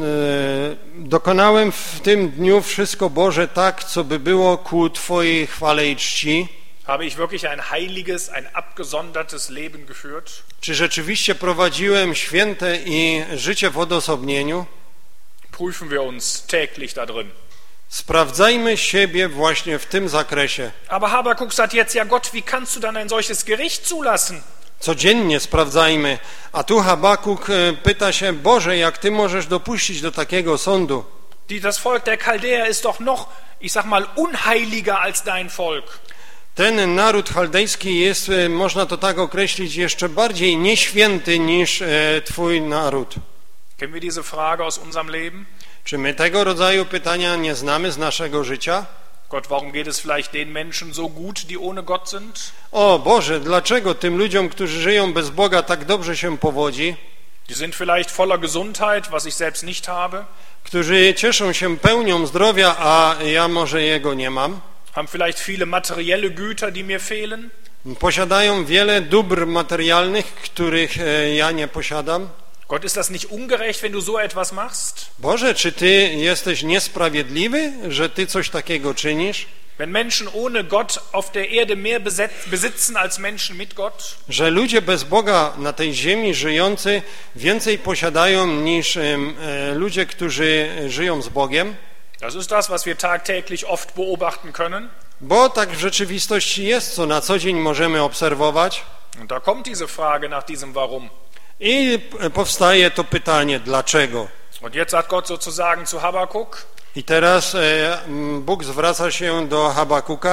dokonałem w tym dniu wszystko, Boże, tak, co by było ku Twojej chwale i czci? Habe ich wirklich ein heiliges, ein abgesondertes Leben geführt? Czy rzeczywiście prowadziłem święte i życie w odosobnieniu? Prüfen wir uns täglich da drin. Sprawdzajmy siebie właśnie w tym zakresie. Aber Habakuk sagt jetzt, ja Gott, wie kannst du dann ein solches Gericht zulassen? Codziennie sprawdzajmy. A tu Habakuk pyta się, Boże, jak Ty możesz dopuścić do takiego sądu? Die, das Volk der Chaldäer ist doch noch, ich sag mal, unheiliger als dein Volk. Ten naród chaldejski jest, można to tak określić, jeszcze bardziej nieświęty niż Twój naród. Kennen wir diese Frage aus unserem Leben? Czy my tego rodzaju pytania nie znamy z naszego życia? Gott, warum geht es vielleicht den Menschen so gut, die ohne Gott sind? O Boże, dlaczego tym ludziom, którzy żyją bez Boga, tak dobrze się powodzi? Die sind vielleicht voller Gesundheit, was ich selbst nicht habe. Którzy cieszą się pełnią zdrowia, a ja może jego nie mam. Haben vielleicht viele materielle Güter, die mir fehlen. Posiadają wiele dóbr materialnych, których ja nie posiadam. Gott, ist das nicht ungerecht, wenn du so etwas machst? Boże, czy Ty jesteś niesprawiedliwy, że Ty coś takiego czynisz? Wenn Menschen ohne Gott auf der Erde mehr besitzen als Menschen mit Gott? Że ludzie bez Boga na tej ziemi żyjący więcej posiadają niż e, ludzie, którzy żyją z Bogiem? Das ist das, was wir tagtäglich oft beobachten können. Bo tak w rzeczywistości jest, co na co dzień możemy obserwować. Und da kommt diese Frage nach diesem Warum. I powstaje to pytanie, dlaczego? Und jetzt sagt Gott sozusagen zu Habakuk, I teraz e, Bóg zwraca się do Habakuka.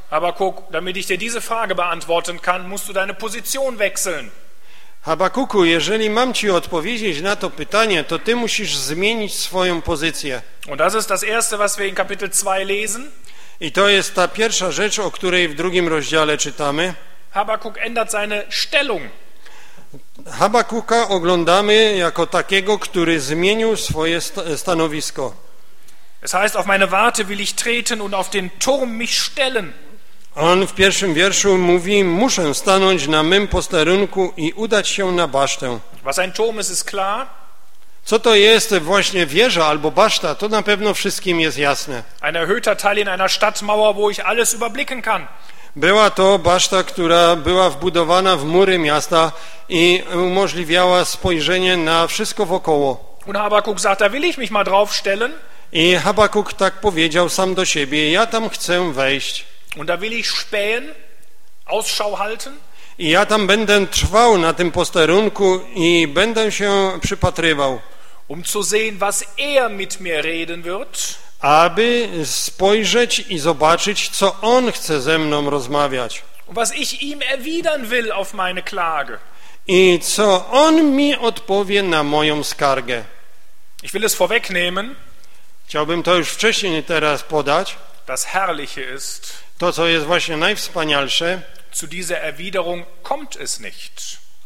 Habakuk, damit ich dir diese Frage beantworten kann, musst du deine Position wechseln. Habakuku, jeżeli mam ci odpowiedzieć na to pytanie, to ty musisz zmienić swoją pozycję. Und das ist das Erste, was wir in Kapitel zwei lesen. I to jest ta pierwsza rzecz, o której w drugim rozdziale czytamy. Habakuk ändert seine Stellung. Habakuka oglądamy jako takiego, który zmienił swoje stanowisko. Es heißt, auf meine Warte will ich treten und auf den Turm mich stellen. On w pierwszym wierszu mówi, muszę stanąć na mym posterunku i udać się na basztę. Was ein Turm ist, ist klar. Co to jest właśnie wieża albo baszta, to na pewno wszystkim jest jasne. Ein erhöhter Teil in einer Stadtmauer, wo ich alles überblicken kann. Była to baszta, która była wbudowana w mury miasta i umożliwiała spojrzenie na wszystko wokoło. Und Habakuk sagt, da will ich mich mal draufstellen. I Habakuk tak powiedział sam do siebie, ja tam chcę wejść. Und da will ich spähen, Ausschau halten. I ja tam będę trwał na tym posterunku i będę się przypatrywał. Um zu sehen, was er mit mir reden wird. Aby spojrzeć i zobaczyć, co on chce ze mną rozmawiać. Und was ich ihm erwidern will auf meine Klage. I co on mi odpowie na moją skargę. Ich will es vorwegnehmen. Chciałbym to już wcześniej teraz podać. Das Herrliche ist, To, co jest właśnie najwspanialsze. zu dieser Erwiderung kommt es nicht.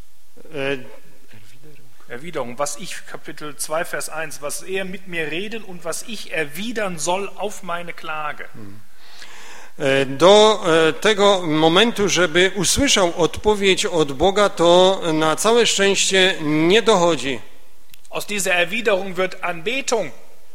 Erwiderung, was ich, Kapitel zwei, Vers eins, was er mit mir reden und was ich erwidern soll auf meine Klage. Do tego momentu, żeby usłyszał odpowiedź od Boga, to na całe szczęście nie dochodzi. Aus dieser Erwiderung wird Anbetung.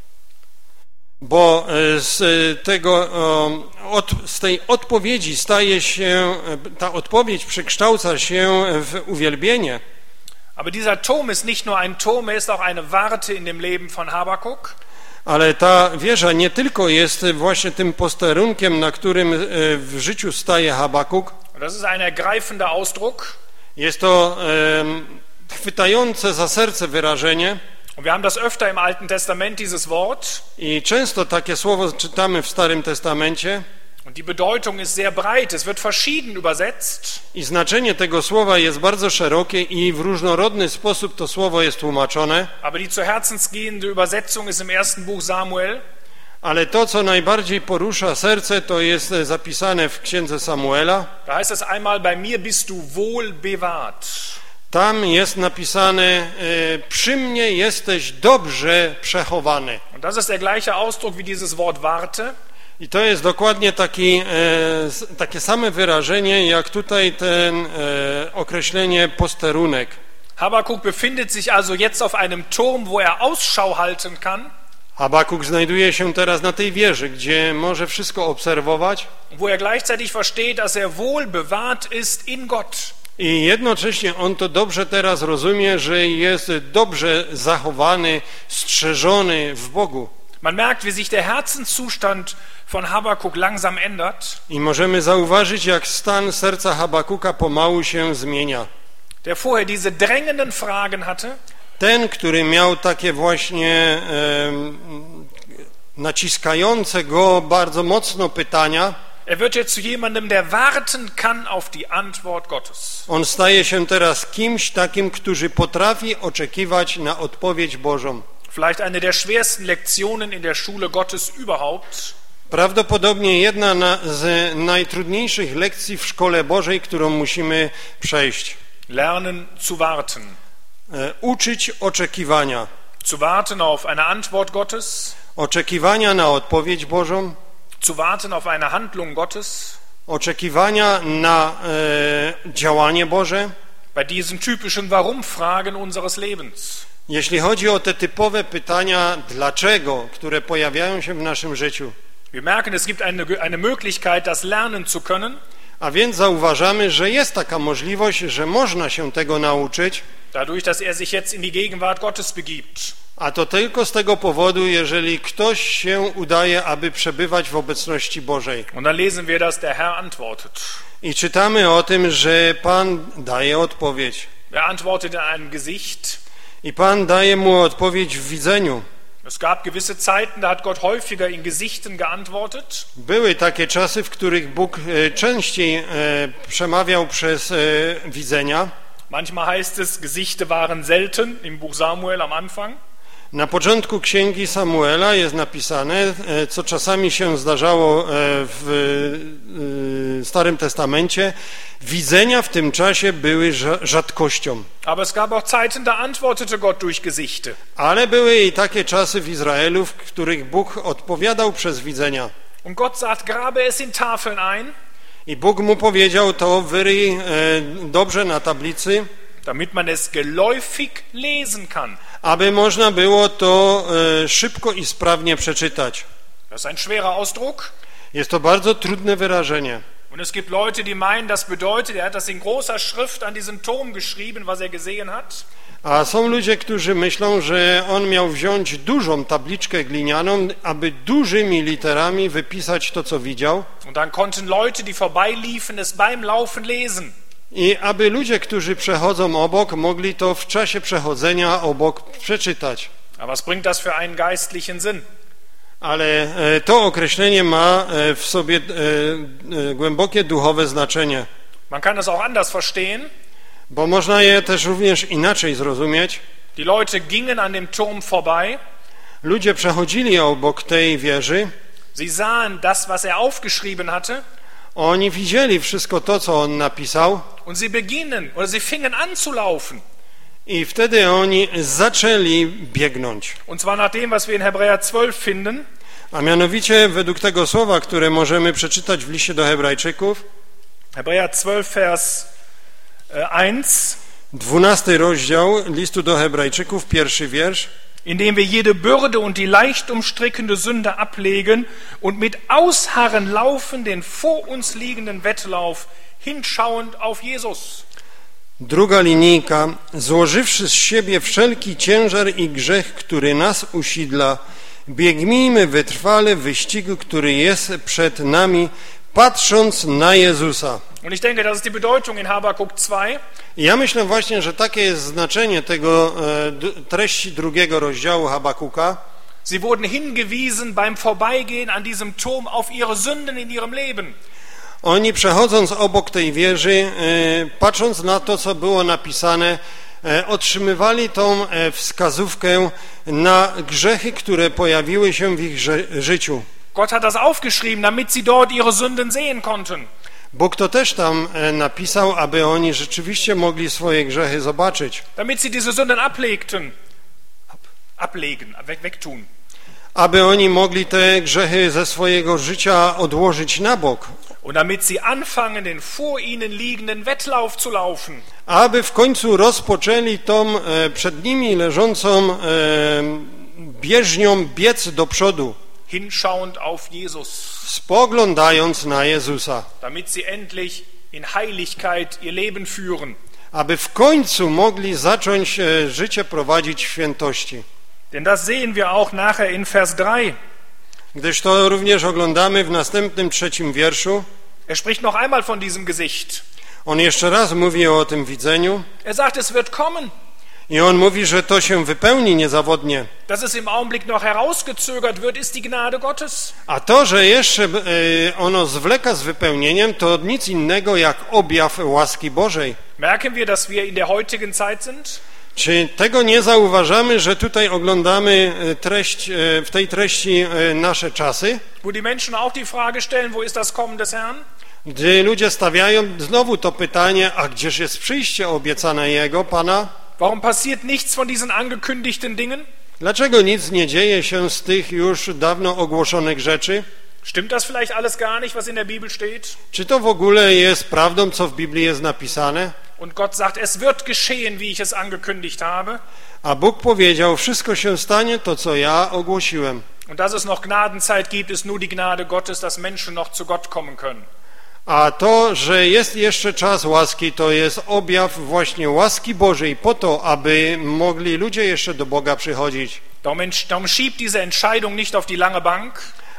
Bo z tego, od, z tej odpowiedzi staje się, ta odpowiedź przekształca się w uwielbienie. Aber dieser Turm ist nicht nur ein Turm, er ist auch eine Warte in dem Leben von Habakuk. Ale ta wieża nie tylko jest właśnie tym posterunkiem, na którym w życiu staje Habakuk. Das ist ein ergreifender Ausdruck. Jest to e, chwytające za serce wyrażenie. Und wir haben das öfter im Alten Testament, dieses Wort. I często takie słowo czytamy w Starym Testamencie. Und die Bedeutung ist sehr breit, es wird verschieden übersetzt. I znaczenie tego słowa jest bardzo szerokie i w różnorodny sposób to słowo jest tłumaczone. Aber die zu Herzensgehende Übersetzung ist im ersten Buch Samuel. Ale to, co najbardziej porusza serce, to jest zapisane w Księdze Samuela. Da heißt es einmal, bei mir bist du wohl bewahrt. Tam jest napisane, przy mnie jesteś dobrze przechowany. Und das ist der gleiche Ausdruck wie dieses Wort Warte. I to jest dokładnie taki, e, takie same wyrażenie, jak tutaj ten e, określenie posterunek. Habakuk befindet sich also jetzt auf einem Turm, wo er Ausschau halten kann. Habakuk znajduje się teraz na tej wieży, gdzie może wszystko obserwować. Wo er gleichzeitig versteht, dass er wohl bewahrt ist in Gott. I jednocześnie on to dobrze teraz rozumie, że jest dobrze zachowany, strzeżony w Bogu. Man merkt, wie sich der Herzenszustand von Habakuk langsam ändert. I możemy zauważyć, jak stan serca Habakuka pomału się zmienia. Der vorher diese drängenden Fragen hatte. Ten, który miał takie właśnie e, naciskające go bardzo mocno pytania, Er wird jetzt zu jemandem, der warten kann auf die Antwort Gottes. on staje się teraz kimś takim, który potrafi oczekiwać na odpowiedź Bożą. Vielleicht eine der schwersten Lektionen in der Schule Gottes überhaupt. Prawdopodobnie jedna na, z najtrudniejszych lekcji w szkole Bożej, którą musimy przejść. Lernen zu warten. E, uczyć oczekiwania. Zu warten auf eine Antwort Gottes. Oczekiwania na odpowiedź Bożą. Zu warten auf eine Handlung Gottes. Oczekiwania na e, działanie Boże. Bei diesen typischen Warum-Fragen unseres Lebens. Jeśli chodzi o te typowe pytania dlaczego, które pojawiają się w naszym życiu. Wir merken, es gibt eine, eine Möglichkeit, das lernen zu können. A więc zauważamy, że jest taka możliwość, że można się tego nauczyć. Dadurch, dass er sich jetzt in die Gegenwart Gottes begibt. A to tylko z tego powodu, jeżeli ktoś się udaje, aby przebywać w obecności Bożej. Und dann lesen wir, dass der Herr antwortet. I czytamy o tym, że Pan daje odpowiedź. Er antwortet in einem Gesicht. I Pan daje mu odpowiedź w widzeniu. Es gab gewisse Zeiten, da hat Gott häufiger in Gesichten geantwortet. Były takie czasy, w których Bóg e, częściej e, przemawiał przez e, widzenia. Manchmal heißt es, Gesichter waren selten im Buch Samuel am Anfang. Na początku księgi Samuela jest napisane, e, co czasami się zdarzało e, w e, Starym Testamencie, widzenia w tym czasie były rza- rzadkością. Aber es gab auch Zeiten, da antwortete Gott durch Gesichter. Ale były i takie czasy w Izraelu, w których Bóg odpowiadał przez widzenia. Und Gott sagt, grabe es in Tafeln ein, I Bóg mu powiedział, to wyryj e, dobrze na tablicy, damit man es geläufig lesen kann. aby można było to e, szybko i sprawnie przeczytać. Das ist ein schwerer Ausdruck. Jest to bardzo trudne wyrażenie. Und es gibt Leute, die meinen, das bedeutet, er hat das in großer Schrift an diesem Turm geschrieben, was er gesehen hat. A są ludzie, którzy myślą, że on miał wziąć dużą tabliczkę glinianą, aby dużymi literami wypisać to, co widział. Und dann konnten Leute, die vorbeiliefen, es beim Laufen lesen. I aby ludzie, którzy przechodzą obok, mogli to w czasie przechodzenia obok przeczytać. Aber was bringt das für einen geistlichen Sinn? Ale e, to określenie ma e, w sobie e, e, głębokie duchowe znaczenie, Man kann das auch anders verstehen. bo można je też również inaczej zrozumieć. Die Leute gingen an dem Turm vorbei. Ludzie przechodzili obok tej wieży, Sie sahen das, was er aufgeschrieben hatte. oni widzieli wszystko to, co on napisał, Und sie beginnen, oder sie fingen an zu laufen. i wtedy oni zaczęli biegnąć. Und zwar nach dem, was wir in Hebräer zwölf finden. A mianowicie według tego słowa, które możemy przeczytać w liście do Hebrajczyków, Hebräer zwölf, Vers eins. dwunasty rozdział listu do Hebrajczyków, pierwszy wiersz. Indem wir jede Bürde und die leicht umstrickende Sünde ablegen und mit Ausharren laufen den vor uns liegenden Wettlauf, hinschauend auf Jesus. Druga linijka. Złożywszy z siebie wszelki ciężar i grzech, który nas usidla, biegnijmy wytrwale w wyścigu, który jest przed nami, patrząc na Jezusa. Und ich denke, das ist die Bedeutung in Habakuk zwei. I ja myślę właśnie, że takie jest znaczenie tego e, d- treści drugiego rozdziału Habakuka. Sie wurden hingewiesen beim Vorbeigehen an diesem Turm auf ihre Sünden in ihrem Leben. Oni przechodząc obok tej wieży, e, patrząc na to, co było napisane, e, otrzymywali tą e, wskazówkę na grzechy, które pojawiły się w ich ży- życiu. Gott hat das aufgeschrieben, damit sie dort ihre Sünden sehen konnten. Bóg to też tam e, napisał, aby oni rzeczywiście mogli swoje grzechy zobaczyć, Damit sie diese Sünden ablegten. Ablegen, weg, wegtun. aby oni mogli te grzechy ze swojego życia odłożyć na bok, Und damit sie anfangen, den vor ihnen liegenden Wettlauf zu laufen. aby w końcu rozpoczęli tą e, przed nimi leżącą e, bieżnią biec do przodu, Hinschauend auf Jesus. spoglądając na Jezusa, Damit sie endlich in Heiligkeit ihr Leben führen. aby w końcu mogli zacząć e, życie prowadzić w świętości. Denn das sehen wir auch nachher in Vers drei. Gdyż to również oglądamy w następnym trzecim wierszu. Er spricht noch einmal von diesem Gesicht. On jeszcze raz mówi o tym widzeniu Er sagt, es wird kommen. i on mówi, że to się wypełni niezawodnie. Dass es im Augenblick noch herausgezögert wird, ist die Gnade Gottes. A to, że jeszcze e, ono zwleka z wypełnieniem, to nic innego jak objaw łaski Bożej. Merken wir, dass wir in der heutigen Zeit sind? Czy tego nie zauważamy, że tutaj oglądamy treść, w tej treści nasze czasy, Wo die Menschen auch die Frage stellen, wo ist das Kommen des Herrn? gdy ludzie stawiają znowu to pytanie, a gdzież jest przyjście obiecane Jego, Pana? Warum passiert nichts von diesen angekündigten Dingen? Dlaczego nic nie dzieje się z tych już dawno ogłoszonych rzeczy? Stimmt das vielleicht alles gar nicht, was in der Bibel steht? Czy to w ogóle jest prawdą, co w Biblii jest napisane? Und Gott sagt, es wird geschehen, wie ich es angekündigt habe. A Bóg powiedział, wszystko się stanie, to co ja ogłosiłem. Und dass es noch Gnadenzeit gibt, ist nur die Gnade Gottes, dass Menschen noch zu Gott kommen können. A to, że jest jeszcze czas łaski, to jest objaw właśnie łaski Bożej po to, aby mogli ludzie jeszcze do Boga przychodzić. Darum, darum schiebt diese Entscheidung nicht auf die lange Bank,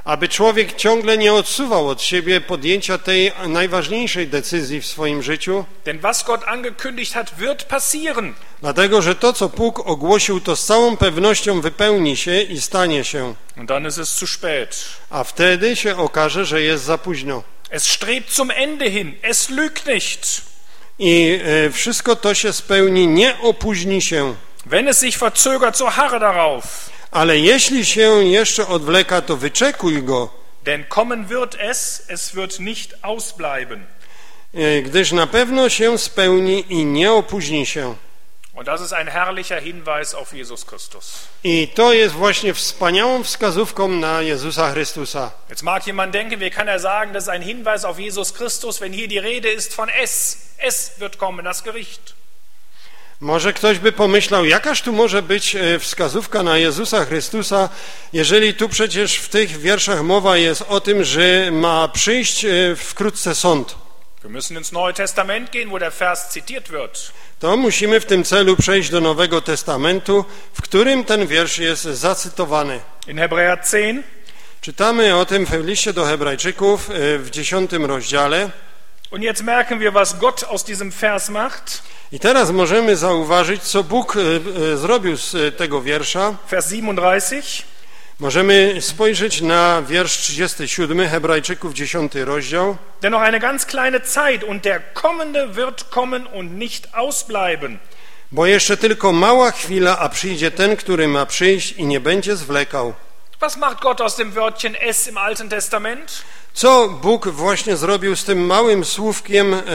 aby człowiek ciągle nie odsuwał od siebie podjęcia tej najważniejszej decyzji w swoim życiu. Denn was Gott angekündigt hat, wird passieren. Dlatego, że to, co Bóg ogłosił, to z całą pewnością wypełni się i stanie się. Und dann ist es zu spät. A wtedy się okaże, że jest za późno. Es strebt zum Ende hin. Es lügt nicht. I e, wszystko to się spełni, nie opóźni się. Wenn es sich verzögert, so harre darauf. Ale jeśli się jeszcze odwleka, to wyczekuj go. Denn kommen wird es, es wird nicht ausbleiben. E, gdyż na pewno się spełni i nie opóźni się. Und das ist ein herrlicher Hinweis auf Jesus Christus. I to jest właśnie wspaniałą wskazówką na Jezusa Chrystusa. Jetzt mag jemand denken, wie kann er sagen, das ist ein Hinweis auf Jesus Christus, wenn hier die Rede ist von es. Es wird kommen, das Gericht. Może ktoś by pomyślał, jakaż tu może być wskazówka na Jezusa Chrystusa, jeżeli tu przecież w tych wierszach mowa jest o tym, że ma przyjść wkrótce sąd. Wir müssen ins Neue Testament gehen, wo der Vers zitiert wird. To musimy w tym celu przejść do Nowego Testamentu, w którym ten wiersz jest zacytowany. In Hebräer zehn. Czytamy o tym w liście do Hebrajczyków w dziesiątym rozdziale. Und jetzt merken wir, was Gott aus diesem Vers macht. I teraz możemy zauważyć, co Bóg zrobił z tego wiersza. Vers siebenunddreißig. Możemy spojrzeć na wiersz trzydziesty siódmy, Hebrajczyków dziesiąty rozdział. Denn noch eine ganz kleine Zeit und der Kommende wird kommen und nicht ausbleiben. Bo jeszcze tylko mała chwila, a przyjdzie ten, który ma przyjść i nie będzie zwlekał. Was macht Gott aus dem Wörtchen es im Alten Testament? Co Bóg właśnie zrobił z tym małym słówkiem, e,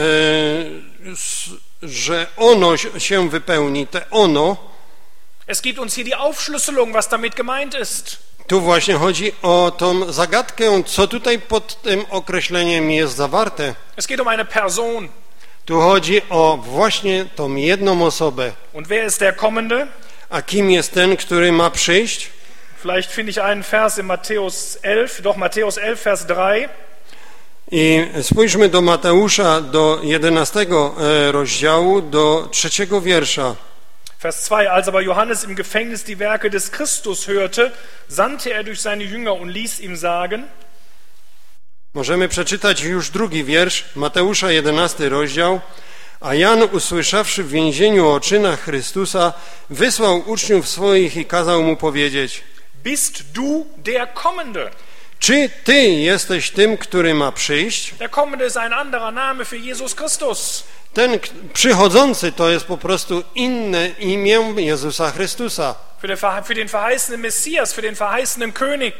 s, że ono się wypełni, te ono? Es gibt uns hier die Aufschlüsselung, was damit gemeint ist. Tu właśnie chodzi o tą zagadkę, co tutaj pod tym określeniem jest zawarte. Es geht um eine Person. Tu chodzi o właśnie tą jedną osobę. Und wer ist der Kommende? A kim jest ten, który ma przyjść? Vielleicht finde ich einen Vers in Matthäus elf, doch Matthäus elf, Vers drei. I spójrzmy do Mateusza, do jedenastego rozdziału, do trzeciego wiersza. Vers zwei, als aber Johannes im Gefängnis die Werke des Christus hörte, sandte er durch seine Jünger und ließ ihm sagen. Możemy przeczytać już drugi wiersz, Mateusza jedenasty rozdział. A Jan, usłyszawszy w więzieniu o czynach Chrystusa, wysłał uczniów swoich i kazał mu powiedzieć: Bist du der Kommende? Czy ty jesteś tym, który ma przyjść? Der Kommende ist ein anderer Name für Jesus Christus. Ten przychodzący to jest po prostu inne imię Jezusa Chrystusa. Für den verheißenen Messias, für den verheißenen König.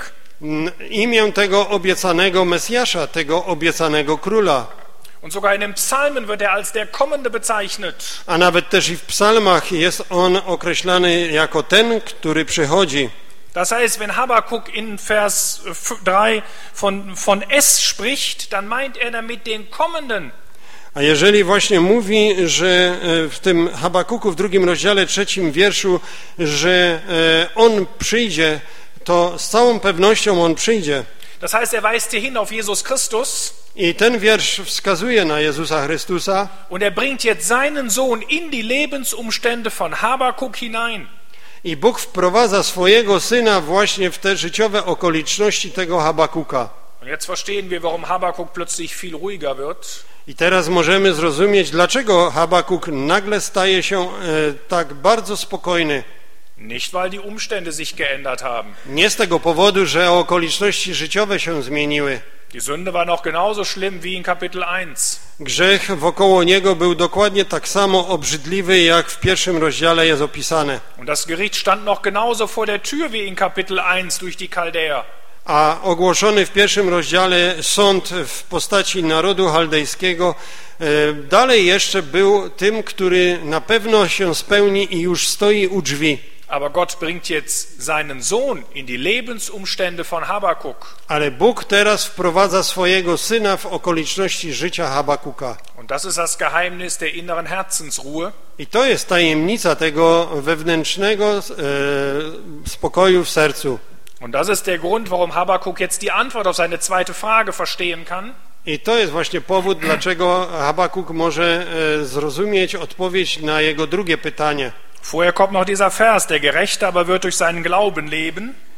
Imię tego obiecanego Mesjasza, tego obiecanego króla. Und sogar in den Psalmen wird er als der Kommende bezeichnet. A nawet też i w psalmach jest on określany jako ten, który przychodzi. Das heißt, wenn Habakuk in Vers drei von, von es spricht, dann meint er damit den Kommenden. A jeżeli właśnie mówi, że w tym Habakuku w drugim rozdziale, trzecim wierszu, że on przyjdzie, to z całą pewnością on przyjdzie. Das heißt, er weist hier hin auf Jesus Christus. I ten wiersz wskazuje na Jezusa Chrystusa. Und er bringt jetzt seinen Sohn in die Lebensumstände von Habakuk hinein. I Bóg wprowadza swojego Syna właśnie w te życiowe okoliczności tego Habakuka. Und jetzt verstehen wir, warum Habakuk plötzlich viel ruhiger wird. I teraz możemy zrozumieć, dlaczego Habakuk nagle staje się e, tak bardzo spokojny. Nicht, weil die Umstände sich geändert haben. Nie z tego powodu, że okoliczności życiowe się zmieniły. Die Sünde war noch genauso schlimm wie in Kapitel eins. Grzech wokoło niego był dokładnie tak samo obrzydliwy, jak w pierwszym rozdziale jest opisane. Und das Gericht stand noch genauso vor der Tür wie in Kapitel eins durch die Chaldäer. A ogłoszony w pierwszym rozdziale sąd w postaci narodu chaldejskiego dalej jeszcze był tym, który na pewno się spełni i już stoi u drzwi. Aber Gott bringt jetzt seinen Sohn in die Lebensumstände von Habakuk. Ale Bóg teraz wprowadza swojego Syna w okoliczności życia Habakuka. Und das ist das Geheimnis der inneren Herzensruhe. I to jest tajemnica tego wewnętrznego e, spokoju w sercu. Und das ist der Grund, warum Habakuk jetzt die Antwort auf seine zweite Frage verstehen kann. I to jest właśnie powód, dlaczego Habakuk może e, zrozumieć odpowiedź na jego drugie pytanie. Vorher kommt noch dieser Vers, der Gerechte aber wird durch seinen Glauben leben.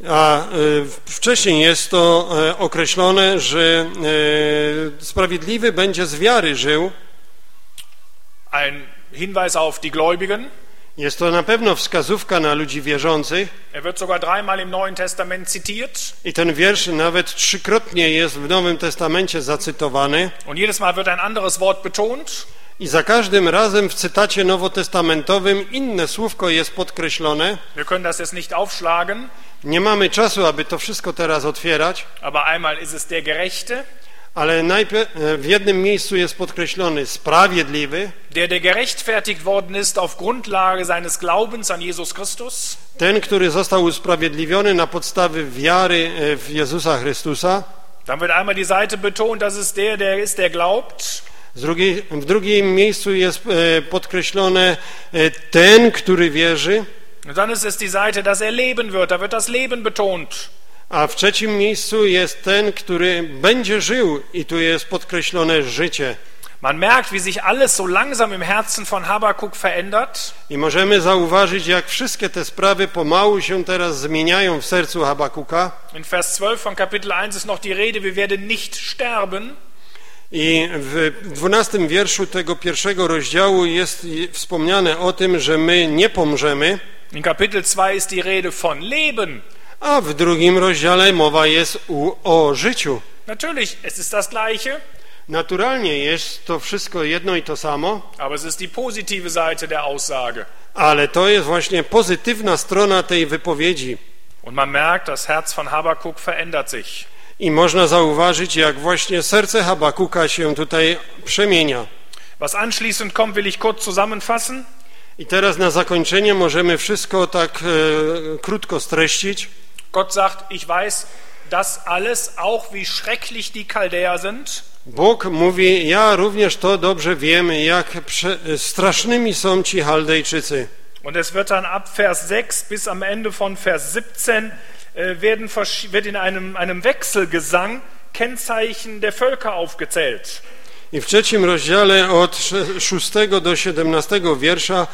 A wcześniej jest to określone, że sprawiedliwy będzie z wiary żył. Ein Hinweis auf die Gläubigen. Jest to na pewno wskazówka na ludzi wierzących. Er wird sogar dreimal im Neuen Testament zitiert. I ten wiersz nawet trzykrotnie jest w Nowym Testamencie zacytowany. Und jedes Mal wird ein anderes Wort betont. I za każdym razem w cytacie nowotestamentowym inne słówko jest podkreślone. Wir können das jetzt nicht aufschlagen. Nie mamy czasu, aby to wszystko teraz otwierać. Aber einmal ist es der Gerechte. Ale najpierw w jednym miejscu jest podkreślony sprawiedliwy, der der gerechtfertigt worden ist auf Grundlage seines Glaubens an Jesus Christus. Ten, który został usprawiedliwiony na podstawie wiary w Jezusa Chrystusa. Dann wird einmal die Seite betont, das ist der, der ist, der glaubt. Z drugiej, w drugim miejscu jest podkreślone ten, który wierzy. Und dann ist es die Seite, dass er leben wird, da wird das Leben betont. A w trzecim miejscu jest ten, który będzie żył i tu jest podkreślone życie. Man merkt, wie sich alles so langsam im Herzen von Habakuk verändert. I możemy zauważyć, jak wszystkie te sprawy pomału się teraz zmieniają w sercu Habakuka. In Vers zwölf von Kapitel eins ist noch die Rede, wir werden nicht sterben. I w dwunastym wierszu tego pierwszego rozdziału jest wspomniane o tym, że my nie pomrzemy. In Kapitel zwei ist die Rede von Leben. A w drugim rozdziale mowa jest u, o życiu. Natürlich, es ist das Gleiche. Naturalnie jest to wszystko jedno i to samo. Aber es ist die positive Seite der Aussage. Ale to jest właśnie pozytywna strona tej wypowiedzi. Und man merkt, das Herz von Habakuk verändert sich. I można zauważyć, jak właśnie serce Habakuka się tutaj przemienia. Was anschließend kommt, will ich kurz zusammenfassen. I teraz na zakończenie możemy wszystko tak e, krótko streścić. Gott sagt, ich weiß das alles, auch wie schrecklich die Chaldäer sind. Bóg mówi, ja również to dobrze wiem, jak prze, strasznymi są ci Chaldejczycy. Und es wird dann ab Vers sechs bis am Ende von Vers siebzehn äh, werden, wird in einem, einem Wechselgesang Kennzeichen der Völker aufgezählt. I w trzecim rozdziale od szóstego do siedemnastego wiersza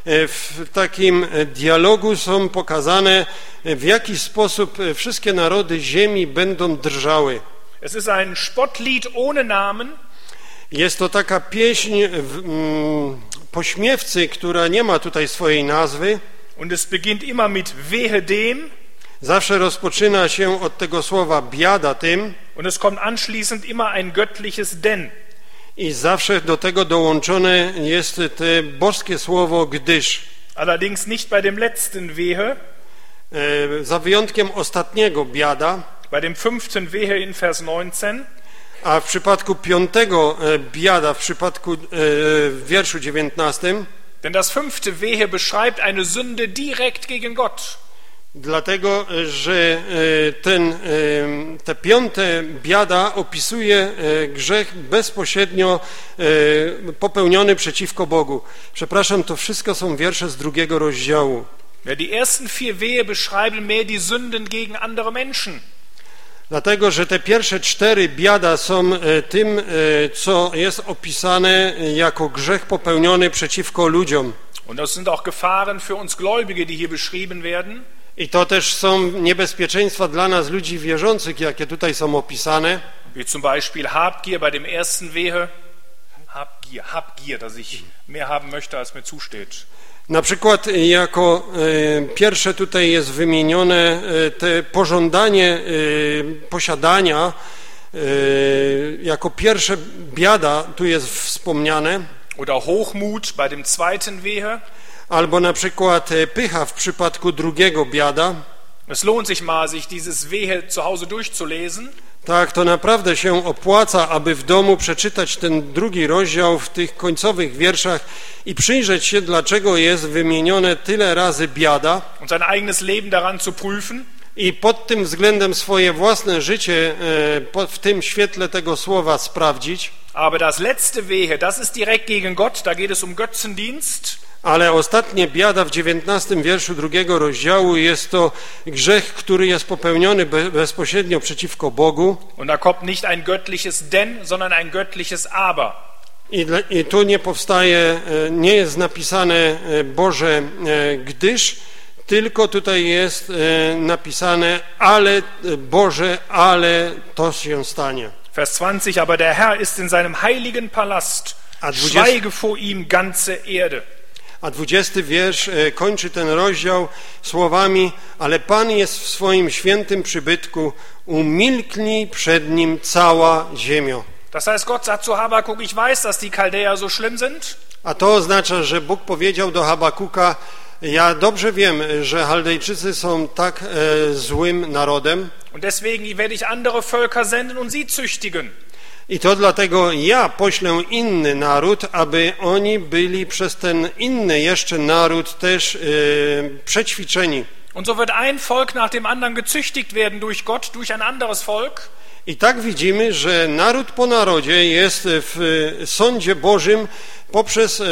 w takim dialogu są pokazane, w jaki sposób wszystkie narody ziemi będą drżały. Es ist ein Spottlied ohne Namen. Jest to taka pieśń mm, pośmiewcy, która nie ma tutaj swojej nazwy. Und es beginnt immer mit wehe dem. Zawsze rozpoczyna się od tego słowa biada tym. Und es kommt anschließend immer ein göttliches denn. I zawsze do tego dołączone jest te boskie słowo gdyż. Allerdings nicht bei dem letzten wehe. E, za wyjątkiem ostatniego biada. Bei dem fünften wehe in Vers neunzehn. A w przypadku piątego e, biada, w przypadku e, w wierszu dziewiętnastym. Denn das fünfte wehe beschreibt eine Sünde direkt gegen Gott. Dlatego, że ten, te piąte biada opisuje grzech bezpośrednio popełniony przeciwko Bogu. Przepraszam, to wszystko są wiersze z drugiego rozdziału. Die ersten vier wehe beschreiben mehr die Sünden gegen andere Menschen. Dlatego, że te pierwsze cztery biada są tym, co jest opisane jako grzech popełniony przeciwko ludziom. Und das sind auch Gefahren für uns Gläubige, die hier beschrieben werden. I to też są niebezpieczeństwa dla nas, ludzi wierzących, jakie tutaj są opisane. Wie zum Beispiel Habgier bei dem ersten wehe. Habgier, Habgier, dass ich mehr haben möchte, als mir zusteht. Na przykład jako e, pierwsze tutaj jest wymienione e, te pożądanie e, posiadania, e, jako pierwsze biada tu jest wspomniane. Oder Hochmut bei dem zweiten wehe. Albo na przykład pycha w przypadku drugiego biada. Es lohnt sich mal, sich dieses wehe zu Hause durchzulesen. Tak, to naprawdę się opłaca, aby w domu przeczytać ten drugi rozdział w tych końcowych wierszach i przyjrzeć się, dlaczego jest wymienione tyle razy biada. Und sein eigenes Leben daran zu prüfen. I pod tym względem swoje własne życie w tym świetle tego słowa sprawdzić. Aber das letzte wehe, das ist direkt gegen Gott, da geht es um Götzendienst. Ale ostatnie biada w dziewiętnastym wierszu drugiego rozdziału jest to grzech, który jest popełniony be, bezpośrednio przeciwko Bogu. Und da kommt nicht ein göttliches denn, sondern ein göttliches aber. I, I tu nie powstaje, nie jest napisane Boże gdyż, tylko tutaj jest e, napisane, ale Boże, ale to się stanie. Vers zwanzig, aber der Herr ist in seinem heiligen Palast, schweige vor ihm ganze Erde. A dwudziesty wiersz e, kończy ten rozdział słowami, ale Pan jest w swoim świętym przybytku, umilknij przed Nim cała ziemia. Das heißt, Gott sagt zu Habakuk, ich weiß, dass die Chaldäer so schlimm sind. A to oznacza, że Bóg powiedział do Habakuka, ja dobrze wiem, że Chaldejczycy są tak e, złym narodem. Und deswegen werde ich andere Völker senden und sie züchtigen. I to dlatego ja poślę inny naród, aby oni byli przez ten inny jeszcze naród też e, przećwiczeni. Und so wird ein Volk nach dem anderen gezüchtigt werden durch Gott, durch ein anderes Volk. I tak widzimy, że naród po narodzie jest w sądzie Bożym poprzez e, e,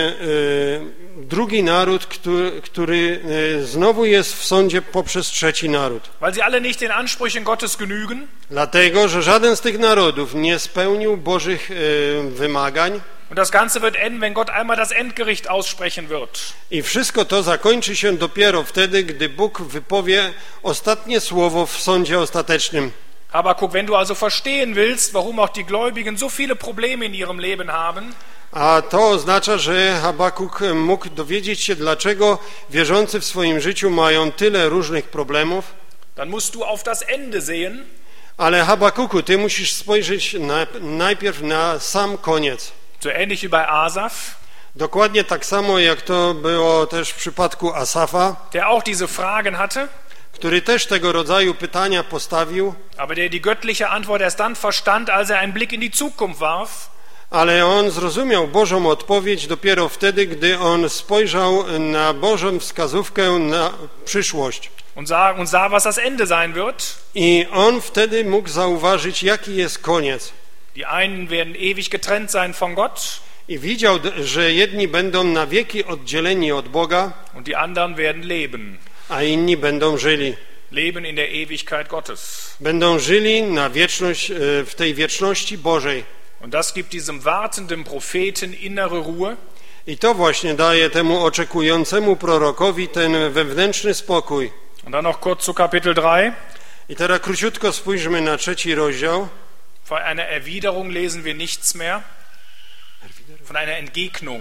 drugi naród, który, który e, znowu jest w sądzie poprzez trzeci naród. Weil sie alle nicht den Ansprüchen Gottes genügen. Dlatego, że żaden z tych narodów nie spełnił Bożych e, wymagań. Und das Ganze wird enden, wenn Gott einmal das Endgericht aussprechen wird. I wszystko to zakończy się dopiero wtedy, gdy Bóg wypowie ostatnie słowo w sądzie ostatecznym. Habakuk, wenn du also verstehen willst, warum auch die Gläubigen so viele Probleme in ihrem Leben haben, a to oznacza, że Habakuk mógł dowiedzieć się, dlaczego wierzący w swoim życiu mają tyle różnych problemów. Dann musst du auf das Ende sehen. Ale Habakuku, ty musisz spojrzeć na, najpierw na sam koniec. So ähnlich wie bei Asaf. Dokładnie tak samo, jak to było też w przypadku Asafa, der auch diese Fragen hatte, który też tego rodzaju pytania postawił, aber der die göttliche Antwort erst dann verstand, als er einen Blick in die Zukunft warf. ale on zrozumiał Bożą odpowiedź dopiero wtedy, gdy on spojrzał na Bożą wskazówkę na przyszłość. Und sah, und sah, was das Ende sein wird. I on wtedy mógł zauważyć, jaki jest koniec. Die einen werden ewig getrennt sein von Gott. I widział, że jedni będą na wieki oddzieleni od Boga, und die anderen werden leben. a inni będą żyli. Leben in der Ewigkeit Gottes. Będą żyli na wieczność, w tej wieczności Bożej. Und das gibt diesem wartenden Propheten innere Ruhe. I to właśnie daje temu oczekującemu prorokowi ten wewnętrzny spokój. Und dann noch kurz zu Kapitel drei. I teraz króciutko spójrzmy na trzeci rozdział. Von einer Erwiderung lesen wir nichts mehr. Von einer Entgegnung.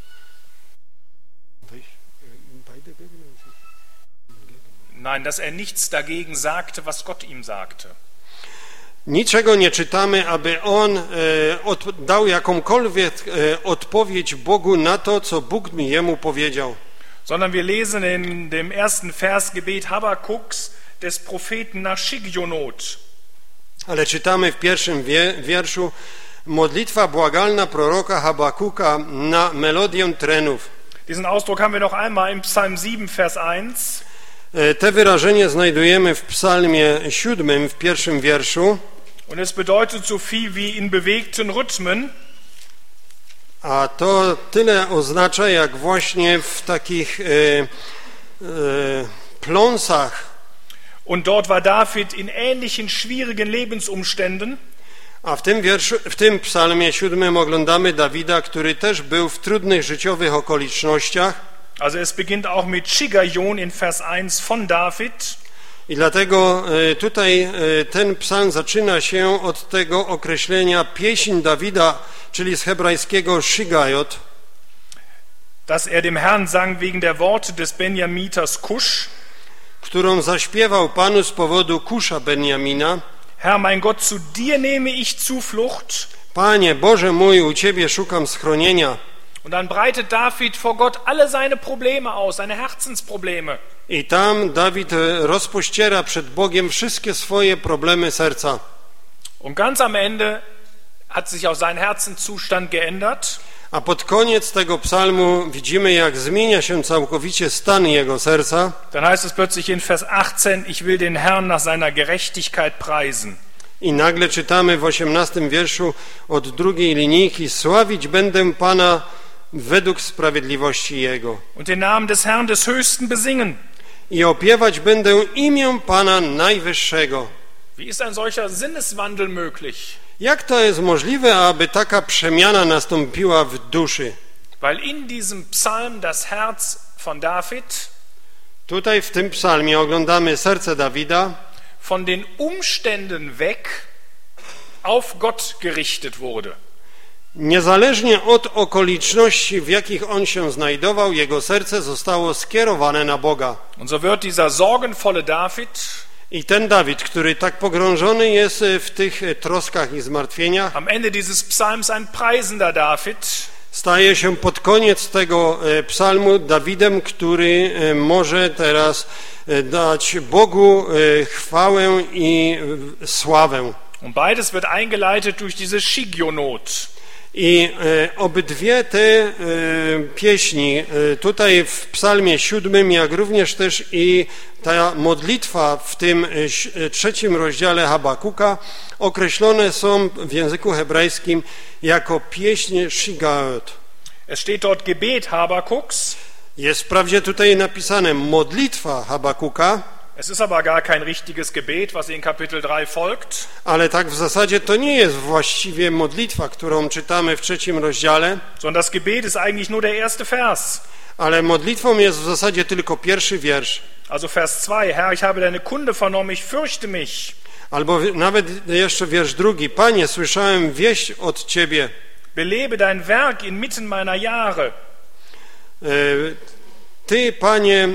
Nein, dass er nichts dagegen sagte, was Gott ihm sagte. Niczego nie czytamy, aby on e, od, dał jakąkolwiek e, odpowiedź Bogu na to, co Bóg mi jemu powiedział. Sondern wir lesen in dem ersten Vers Gebet Habakuks des Propheten nach Shigionot. Ale czytamy w pierwszym wie, wierszu modlitwa błagalna proroka Habakuka na melodię trenów. Diesen Ausdruck haben wir noch einmal im Psalm sieben, Vers eins. Te wyrażenie znajdujemy w psalmie siódmym w pierwszym wierszu. Und es bedeutet so viel wie in bewegten Rhythmen. A to tyle oznacza, jak właśnie w takich e, e, pląsach. Und dort war David in ähnlichen schwierigen Lebensumständen. A w tym wierszu, w tym psalmie siódmym oglądamy Dawida, który też był w trudnych życiowych okolicznościach. Also es beginnt auch mit Shigayon in Vers eins von David. I dlatego tutaj ten psalm zaczyna się od tego określenia pieśń Dawida, czyli z hebrajskiego Shigayot. Dass er dem Herrn sang wegen der Worte des Benjamiters Kusch. Którą zaśpiewał Panu z powodu Kusza Benjamina. Herr mein Gott, zu dir nehme ich Zuflucht. Panie Boże mój, u Ciebie szukam schronienia. Und dann breitet David vor Gott alle seine Probleme aus, seine Herzensprobleme. I tam Dawid rozpościera przed Bogiem wszystkie swoje problemy serca. Und ganz am Ende hat sich auch sein Herzenszustand geändert. A pod koniec tego psalmu widzimy, jak zmienia się całkowicie stan jego serca. Dann heißt es plötzlich in Vers achtzehn, ich will den Herrn nach seiner Gerechtigkeit preisen. I nagle czytamy w osiemnastym wierszu od drugiej linijki: sławić będę Pana według sprawiedliwości Jego. Und den Namen des Herrn des Höchsten besingen. I opiewać będę imię Pana Najwyższego. Wie ist ein solcher Sinneswandel möglich? Jak to jest możliwe, aby taka przemiana nastąpiła w duszy? Weil in diesem Psalm das Herz von David Tutaj w tym psalmie oglądamy serce Dawida, von den Umständen weg auf Gott gerichtet wurde. Niezależnie od okoliczności, w jakich on się znajdował, jego serce zostało skierowane na Boga. Und so wird dieser sorgenvolle David I ten Dawid, który tak pogrążony jest w tych troskach i zmartwieniach, am Ende dieses Psalms ein preisender David, staje się pod koniec tego psalmu Dawidem, który może teraz dać Bogu chwałę i sławę. Und beides wird eingeleitet durch diese Shigionot. I e, obydwie te e, pieśni, e, tutaj w psalmie siódmym, jak również też i ta modlitwa w tym e, trzecim rozdziale Habakuka określone są w języku hebrajskim jako pieśń Shigaot. Es steht dort Gebet Habakuks. Jest wprawdzie tutaj napisane modlitwa Habakuka, Es ist aber gar kein richtiges Gebet, was in Kapitel drei folgt. ale tak w zasadzie to nie jest właściwie modlitwa, którą czytamy w trzecim rozdziale, Sondern das Gebet ist eigentlich nur der erste Vers. ale modlitwą jest w zasadzie tylko pierwszy wiersz. Also Vers zwei. Herr, ich habe deine Kunde vernommen, ich fürchte mich. Albo nawet jeszcze wiersz drugi. Panie, słyszałem wieść od Ciebie. Belebe dein Werk inmitten meiner Jahre. Ty, Panie,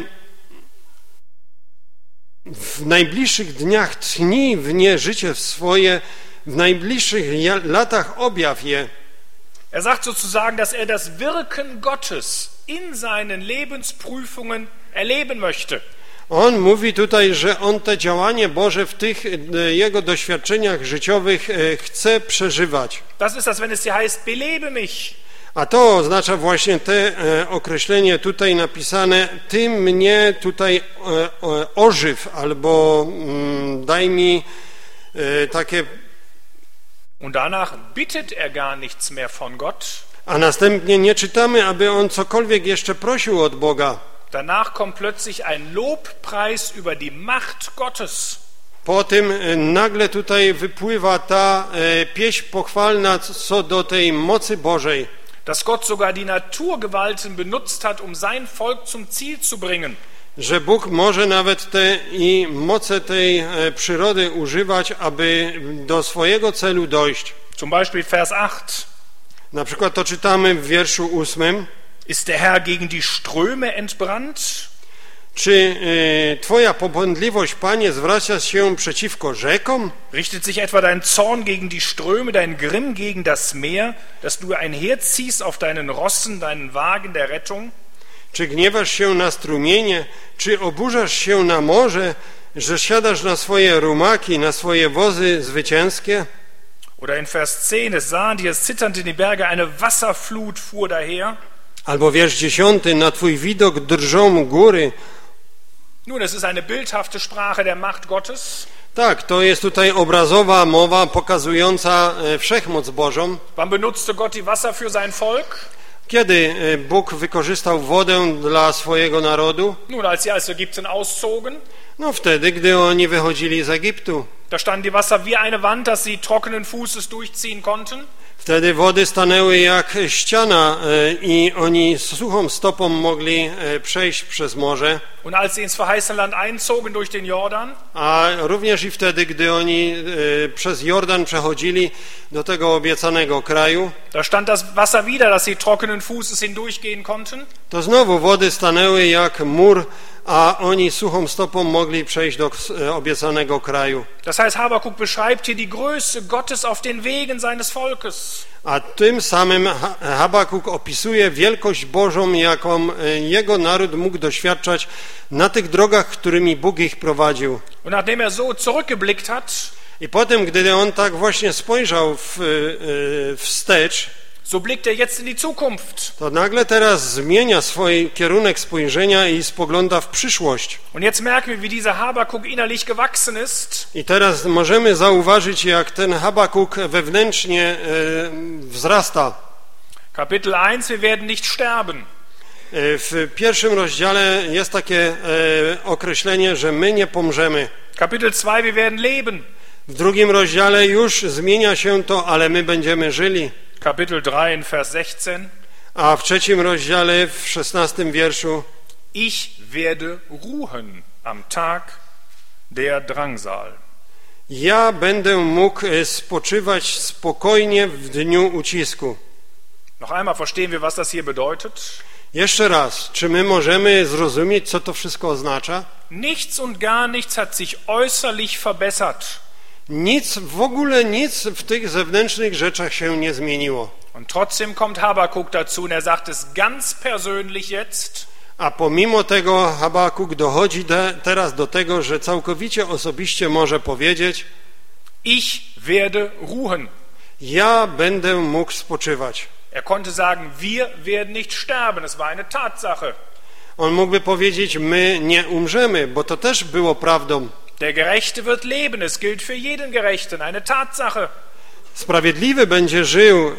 w najbliższych dniach tchnij w nie życie swoje, w najbliższych latach objaw je. Er sagt sozusagen, dass er das Wirken Gottes in seinen Lebensprüfungen erleben möchte. On mówi tutaj, że on te działanie Boże w tych jego doświadczeniach życiowych chce przeżywać. Das ist das, wenn es hier heißt, belebe mich. A to oznacza właśnie te określenie tutaj napisane, Ty mnie tutaj ożyw, albo daj mi takie... Und danach bittet er gar nichts mehr von Gott. A następnie nie czytamy, aby on cokolwiek jeszcze prosił od Boga. Danach kommt plötzlich ein Lobpreis über die Macht Gottes. Po tym nagle tutaj wypływa ta pieśń pochwalna co do tej mocy Bożej. Dass Gott sogar die Naturgewalten benutzt hat, um sein Volk zum Ziel zu bringen. Że Bóg może nawet te i moce tej przyrody używać, aby do swojego celu dojść. Zum Beispiel Vers acht. Na przykład to czytamy w wierszu ósmym. Ist der Herr gegen die Ströme entbrannt? Czy y, Twoja pobłądliwość, Panie, zwraca się przeciwko rzekom? Richtet sich etwa dein Zorn gegen die Ströme, dein Grimm gegen das Meer, dass du einherziehst auf deinen Rossen, deinen Wagen der Rettung? Czy gniewasz się na strumienie? Czy oburzasz się na morze, że siadasz na swoje rumaki, na swoje wozy zwycięskie? Oder in Vers zehn, es sahen die, es zitternde die Berge, eine Wasserflut fuhr daher. Albo wiersz dziesiąty, na Twój widok drżą góry. Nun, es ist eine bildhafte Sprache der Macht Gottes. Tak, to jest tutaj obrazowa mowa pokazująca wszechmoc Bożą. Wann benutzte Gott die Wasser für sein Volk? Kiedy Bóg wykorzystał wodę dla swojego narodu? Nun, als sie aus Ägypten auszogen. No wtedy, gdy oni wychodzili z Egiptu. Da standen die Wasser wie eine Wand, dass sie trockenen Fußes durchziehen konnten. Wtedy wody stanęły jak ściana i oni suchą stopą mogli przejść przez morze. Und als sie ins verheißene Land einzogen durch den Jordan, a również i wtedy, gdy oni przez Jordan przechodzili do tego obiecanego kraju, da stand das Wasser wieder, dass sie trockenen Fußes hindurchgehen konnten. To znowu wody stanęły jak mur, a oni suchą stopą mogli przejść do obiecanego kraju. Das heißt, Habakuk beschreibt hier die Größe Gottes auf den Wegen seines Volkes. A tym samym Habakuk opisuje wielkość Bożą, jaką jego naród mógł doświadczać na tych drogach, którymi Bóg ich prowadził. Und nachdem er so zurückgeblickt hat, i potem, gdy on tak właśnie spojrzał w, wstecz, so blickt er jetzt in die Zukunft. To nagle teraz zmienia swój kierunek spojrzenia i spogląda w przyszłość. Und jetzt merken wir, wie dieser Habakuk innerlich gewachsen ist. I teraz możemy zauważyć, jak ten Habakuk wewnętrznie e, wzrasta. Kapitel eins, wir werden nicht sterben. W pierwszym rozdziale jest takie e, określenie, że my nie pomrzemy. Kapitel zwei, wir werden leben. W drugim rozdziale już zmienia się to, ale my będziemy żyli. Kapitel drei in Vers sechzehn. A w trzecim rozdziale, w szesnastym wierszu, Ich werde ruhen am Tag der Drangsal. Ja będę mógł spoczywać spokojnie w dniu ucisku. Noch einmal verstehen wir, was das hier bedeutet. Jeszcze raz, czy my możemy zrozumieć, co to wszystko oznacza? Nichts und gar nichts hat sich äußerlich verbessert. Nic, w ogóle nic w tych zewnętrznych rzeczach się nie zmieniło. Und trotzdem kommt Habakuk dazu und er sagt es ganz persönlich jetzt. A pomimo tego Habakuk dochodzi de, teraz do tego, że całkowicie osobiście może powiedzieć: Ich werde ruhen. Ja będę mógł spoczywać. Er konnte sagen, wir werden nicht sterben. Es war eine Tatsache. On mógłby powiedzieć: my nie umrzemy, bo to też było prawdą. Der Gerechte wird leben. Es gilt für jeden Gerechten. Eine Tatsache. Sprawiedliwy będzie żył,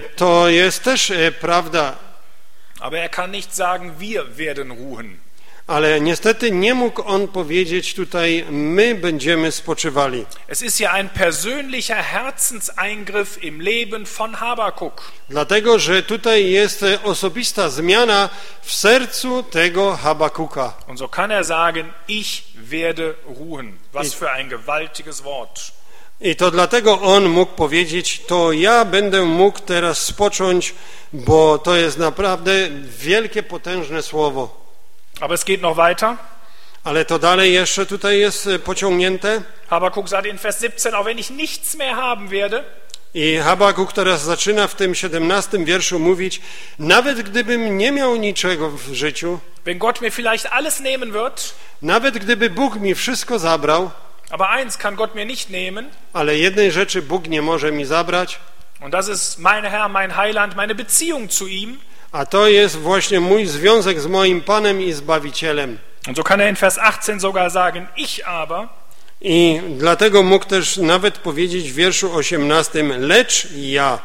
to jest też prawda. Aber er kann nicht sagen, wir werden ruhen. Ale niestety nie mógł on powiedzieć tutaj: my będziemy spoczywali. Es ist ja ein persönlicher Herzenseingriff im Leben von Habakuk. Dlatego, że tutaj jest osobista zmiana w sercu tego Habakuka. Und so kann er sagen, ich werde ruhen. Was für ein gewaltiges Wort. I to dlatego on mógł powiedzieć: to ja będę mógł teraz spocząć, bo to jest naprawdę wielkie, potężne słowo. Aber es geht noch weiter. Ale to dalej jeszcze tutaj jest pociągnięte. Habakuk sagt in Vers siebzehn, auch wenn ich nichts mehr haben werde, I Habakuk teraz zaczyna w tym siedemnastym wierszu mówić: nawet gdybym nie miał niczego w życiu, wenn Gott mir vielleicht alles nehmen wird, nawet gdyby Bóg mi wszystko zabrał, aber eins kann Gott mir nicht nehmen, ale jednej rzeczy Bóg nie może mi zabrać, und das ist mein Herr, mein Heiland, meine Beziehung zu ihm. a to jest właśnie mój związek z moim Panem i Zbawicielem. Und so kann er in Vers achtzehn sogar sagen, ich aber, I dlatego mógł też nawet powiedzieć w wierszu osiemnastym: lecz ja,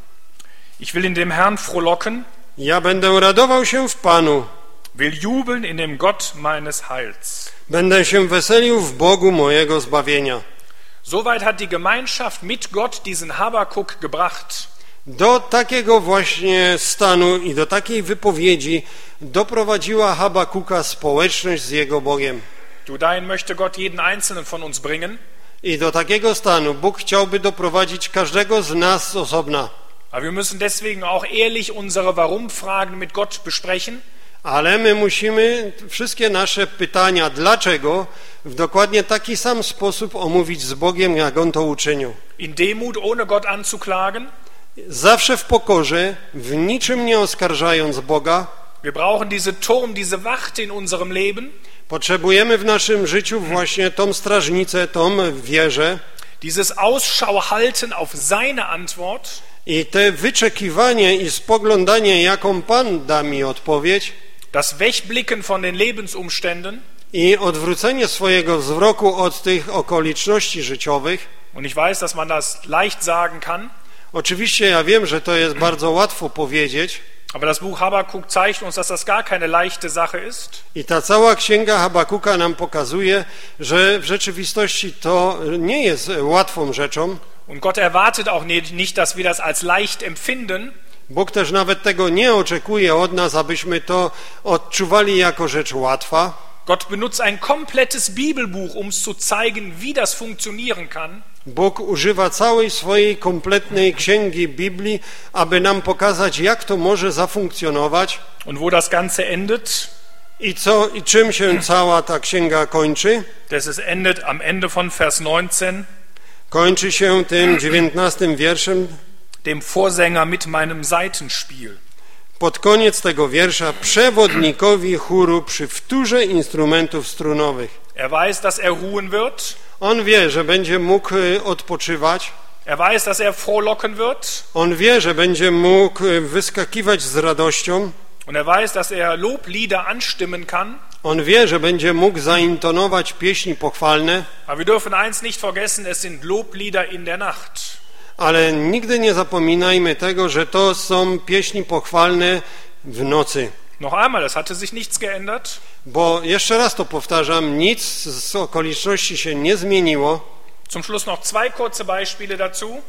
ich will in dem Herrn frohlocken, ja będę radował się w Panu, will jubeln in dem Gott meines Heils. będę się weselił w Bogu mojego zbawienia. Soweit hat die Gemeinschaft mit Gott diesen Habakuk gebracht. Do takiego właśnie stanu i do takiej wypowiedzi doprowadziła Habakuka społeczność z jego Bogiem. Du, dahin möchte Gott jeden einzelnen von uns bringen. I do takiego stanu Bóg chciałby doprowadzić każdego z nas z osobna. Aber wir müssen deswegen auch ehrlich unsere Warum-Fragen mit Gott besprechen. Ale my musimy wszystkie nasze pytania dlaczego w dokładnie taki sam sposób omówić z Bogiem, jak On to uczynił. In Demut, ohne Gott anzuklagen. Zawsze w pokorze, w niczym nie oskarżając Boga. Wir brauchen diese Turm, diese Wacht in unserem Leben. Potrzebujemy w naszym życiu właśnie tą strażnicę, tą wieżę. Dieses Ausschau halten auf seine Antwort. I te wyczekiwanie i spoglądanie, jaką Pan da mi odpowiedź. Das Wegblicken von den Lebensumständen. I odwrócenie swojego wzroku od tych okoliczności życiowych. Und ich weiß, dass man das leicht sagen kann. Oczywiście ja wiem, że to jest bardzo łatwo powiedzieć. Aber das Buch Habakuk zeigt uns, dass das gar keine leichte Sache ist. I ta cała księga Habakuka nam pokazuje, że w rzeczywistości to nie jest łatwą rzeczą. Und Gott erwartet auch nicht, dass wir das als leicht empfinden. Bóg też nawet tego nie oczekuje od nas, abyśmy to odczuwali jako rzecz łatwa. Gott benutzt ein komplettes Bibelbuch, um zu zeigen, wie das funktionieren kann. Bóg używa całej swojej kompletnej księgi Biblii, aby nam pokazać, jak to może zafunkcjonować. Und wo das Ganze endet? I co i czym się cała ta księga kończy? Das es endet am Ende von Vers neunzehn. Kończy się tym dziewiętnastym wierszem. Dem Vorsänger mit meinem Saitenspiel. Pod koniec tego wiersza: przewodnikowi chóru przy wtórze instrumentów strunowych. Er weiß, dass er ruhen wird. On wie, że będzie mógł odpoczywać. Er weiß, dass er frohlocken wird. On wie, że będzie mógł wyskakiwać z radością. Und er weiß, dass er Loblieder anstimmen kann. On wie, że będzie mógł zaintonować pieśni pochwalne. Aber wir dürfen eins nicht vergessen, es sind Loblieder in der Nacht. Ale nigdy nie zapominajmy tego, że to są pieśni pochwalne w nocy. Noch einmal, es hatte sich nichts geändert. Bo jeszcze raz to powtarzam, nic z okoliczności się nie zmieniło. Zum Schluss noch zwei kurze Beispiele dazu.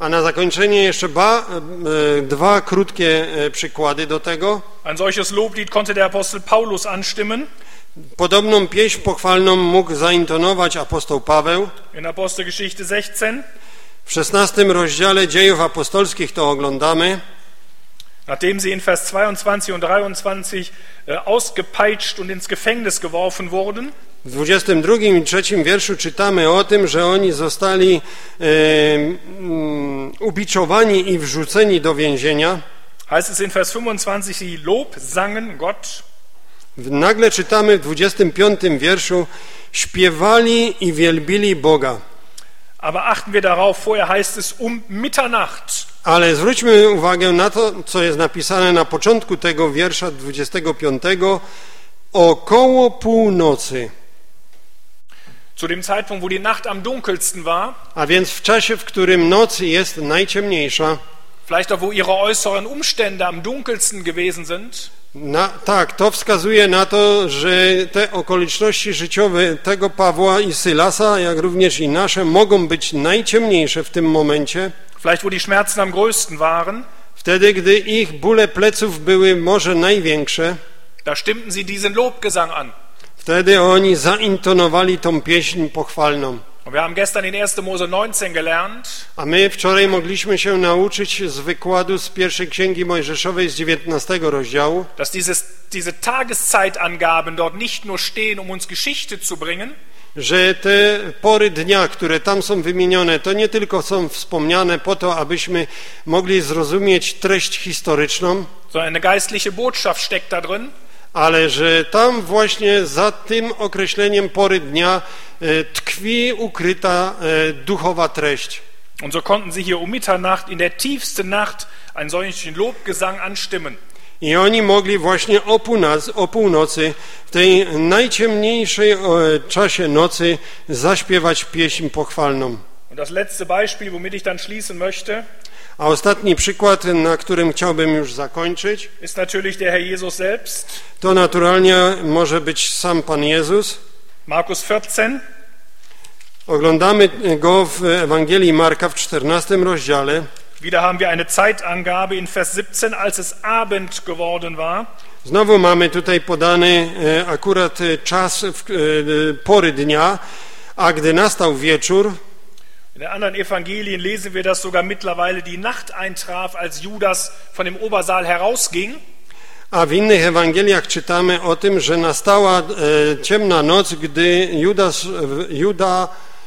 A na zakończenie jeszcze ba, e, dwa krótkie e, przykłady do tego. Ein solches Loblied konnte der Apostel Paulus anstimmen. Podobną pieśń pochwalną mógł zaintonować apostoł Paweł. In Apostelgeschichte sechzehn. W szesnastym rozdziale Dziejów Apostolskich to oglądamy. Nachdem sie in Vers zweiundzwanzig und dreiundzwanzig ausgepeitscht und ins Gefängnis geworfen wurden, W dwudziestym drugim i trzecim wierszu czytamy o tym, że oni zostali e, um, ubiczowani i wrzuceni do więzienia. heißt es in Vers fünfundzwanzig, sie Lob sangen Gott. Nagle czytamy w dwudziestym piątym wierszu: śpiewali i wielbili Boga. Aber achten wir darauf, vorher heißt es um Mitternacht. Ale zwróćmy uwagę na to, co jest napisane na początku tego wiersza dwudziestego piątego, około północy. Zu dem Zeitpunkt, wo die Nacht am dunkelsten war, A więc w czasie, w którym noc jest najciemniejsza, vielleicht auch wo ihre äußeren Umstände am dunkelsten gewesen sind, na, tak, to wskazuje na to, że te okoliczności życiowe tego Pawła i Sylasa, jak również i nasze, mogą być najciemniejsze w tym momencie, vielleicht wo die Schmerzen am größten waren, wtedy, gdy ich bóle pleców były może największe. da stimmten sie diesen Lobgesang an. Wtedy oni zaintonowali tą pieśń pochwalną. Und wir haben gestern in erster Mose neunzehn gelernt, A my wczoraj mogliśmy się nauczyć z wykładu z pierwszej Księgi Mojżeszowej z dziewiętnastego rozdziału, dass dieses, diese Tageszeitangaben dort nicht nur stehen, um uns Geschichte zu bringen, że te pory dnia, które tam są wymienione, to nie tylko są wspomniane po to, abyśmy mogli zrozumieć treść historyczną, sondern eine geistliche Botschaft steckt da drin. ale że tam właśnie za tym określeniem pory dnia e, tkwi ukryta e, duchowa treść. Und so konnten sie hier um Mitternacht in der tiefsten Nacht einen solchen Lobgesang anstimmen. I oni mogli właśnie o północy, o północy w tej najciemniejszej e, czasie nocy zaśpiewać pieśń pochwalną. Und das letzte Beispiel, womit ich dann schließen möchte, A ostatni przykład, na którym chciałbym już zakończyć, ist natürlich der Herr Jesus selbst. to naturalnie może być sam Pan Jezus. Markus vierzehn, Oglądamy go w Ewangelii Marka w czternastym rozdziale. wieder haben wir eine Zeitangabe in Vers siebzehn, als es Abend geworden war. Znowu mamy tutaj podany e, akurat e, czas, w, e, pory dnia, a gdy nastał wieczór, In den anderen Evangelien lesen wir, dass sogar mittlerweile die Nacht eintraf, als Judas von dem Obersaal herausging. a w innych Ewangeliach czytamy o tym, że nastała e, ciemna noc, gdy Judas, Juda,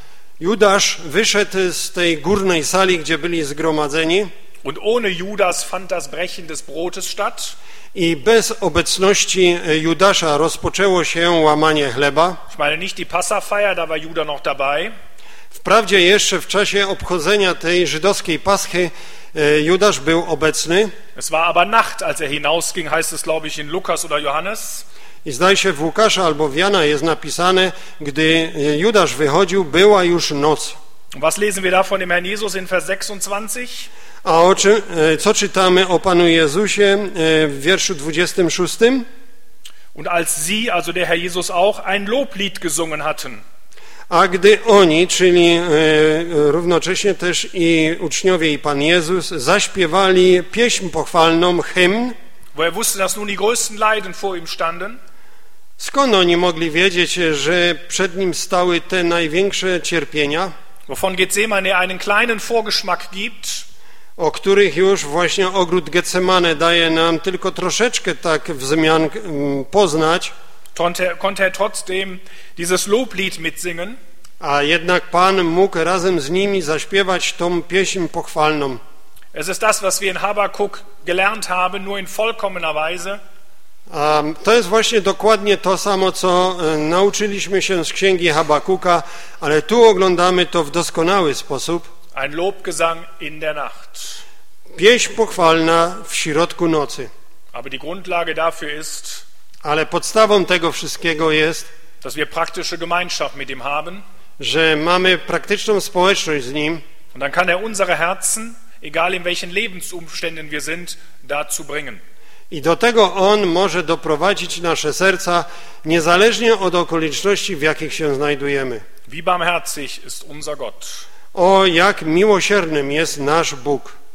Judasz wyszedł z tej górnej sali, gdzie byli zgromadzeni, Und ohne Judas fand das Brechen des Brotes statt. i bez obecności Judasza rozpoczęło się łamanie chleba. Ich meine nicht die Passafeier, da war Judas noch dabei. Wprawdzie jeszcze w czasie obchodzenia tej żydowskiej Paschy e, Judasz był obecny Es war aber Nacht, als er hinausging, heißt es, glaube ich, in Lukas oder Johannes. i zdaje się w Łukasza albo w Jana jest napisane, gdy Judasz wychodził, była już noc. Und was lesen wir davon im Herrn Jesus in Vers sechsundzwanzig? A o czym, e, co czytamy o Panu Jezusie e, w wierszu dwudziestym szóstym? Und als sie, also der Herr Jesus auch, ein Loblied gesungen hatten. A gdy oni, czyli e, równocześnie też i uczniowie i Pan Jezus, zaśpiewali pieśń pochwalną, hymn, Wo er wusste, dass nun die größten Leiden vor ihm standen, skąd oni mogli wiedzieć, że przed nim stały te największe cierpienia, wovon Gethsemane einen kleinen Vorgeschmack gibt, o których już właśnie ogród Getsemane daje nam tylko troszeczkę tak wzmian m, poznać, konnte, konnte er trotzdem dieses Loblied mitsingen. a jednak Pan mógł razem z nimi zaśpiewać tą pieśń pochwalną. Es ist das, was wir in Habakuk gelernt haben, nur in vollkommener Weise. A to jest właśnie dokładnie to samo, co e, nauczyliśmy się z księgi Habakuka, ale tu oglądamy to w doskonały sposób. Ein Lobgesang in der Nacht. Pieśń pochwalna w środku nocy. Aber die Grundlage dafür ist, Ale podstawą tego wszystkiego jest, dass wir praktische Gemeinschaft mit ihm haben. że mamy praktyczną społeczność z Nim Und dann kann er unsere Herzen, egal in welchen Lebensumständen wir sind, dazu bringen. i do tego On może doprowadzić nasze serca, niezależnie od okoliczności, w jakich się znajdujemy. Wie barmherzig ist unser Gott. O, jak miłosiernym jest nasz Bóg!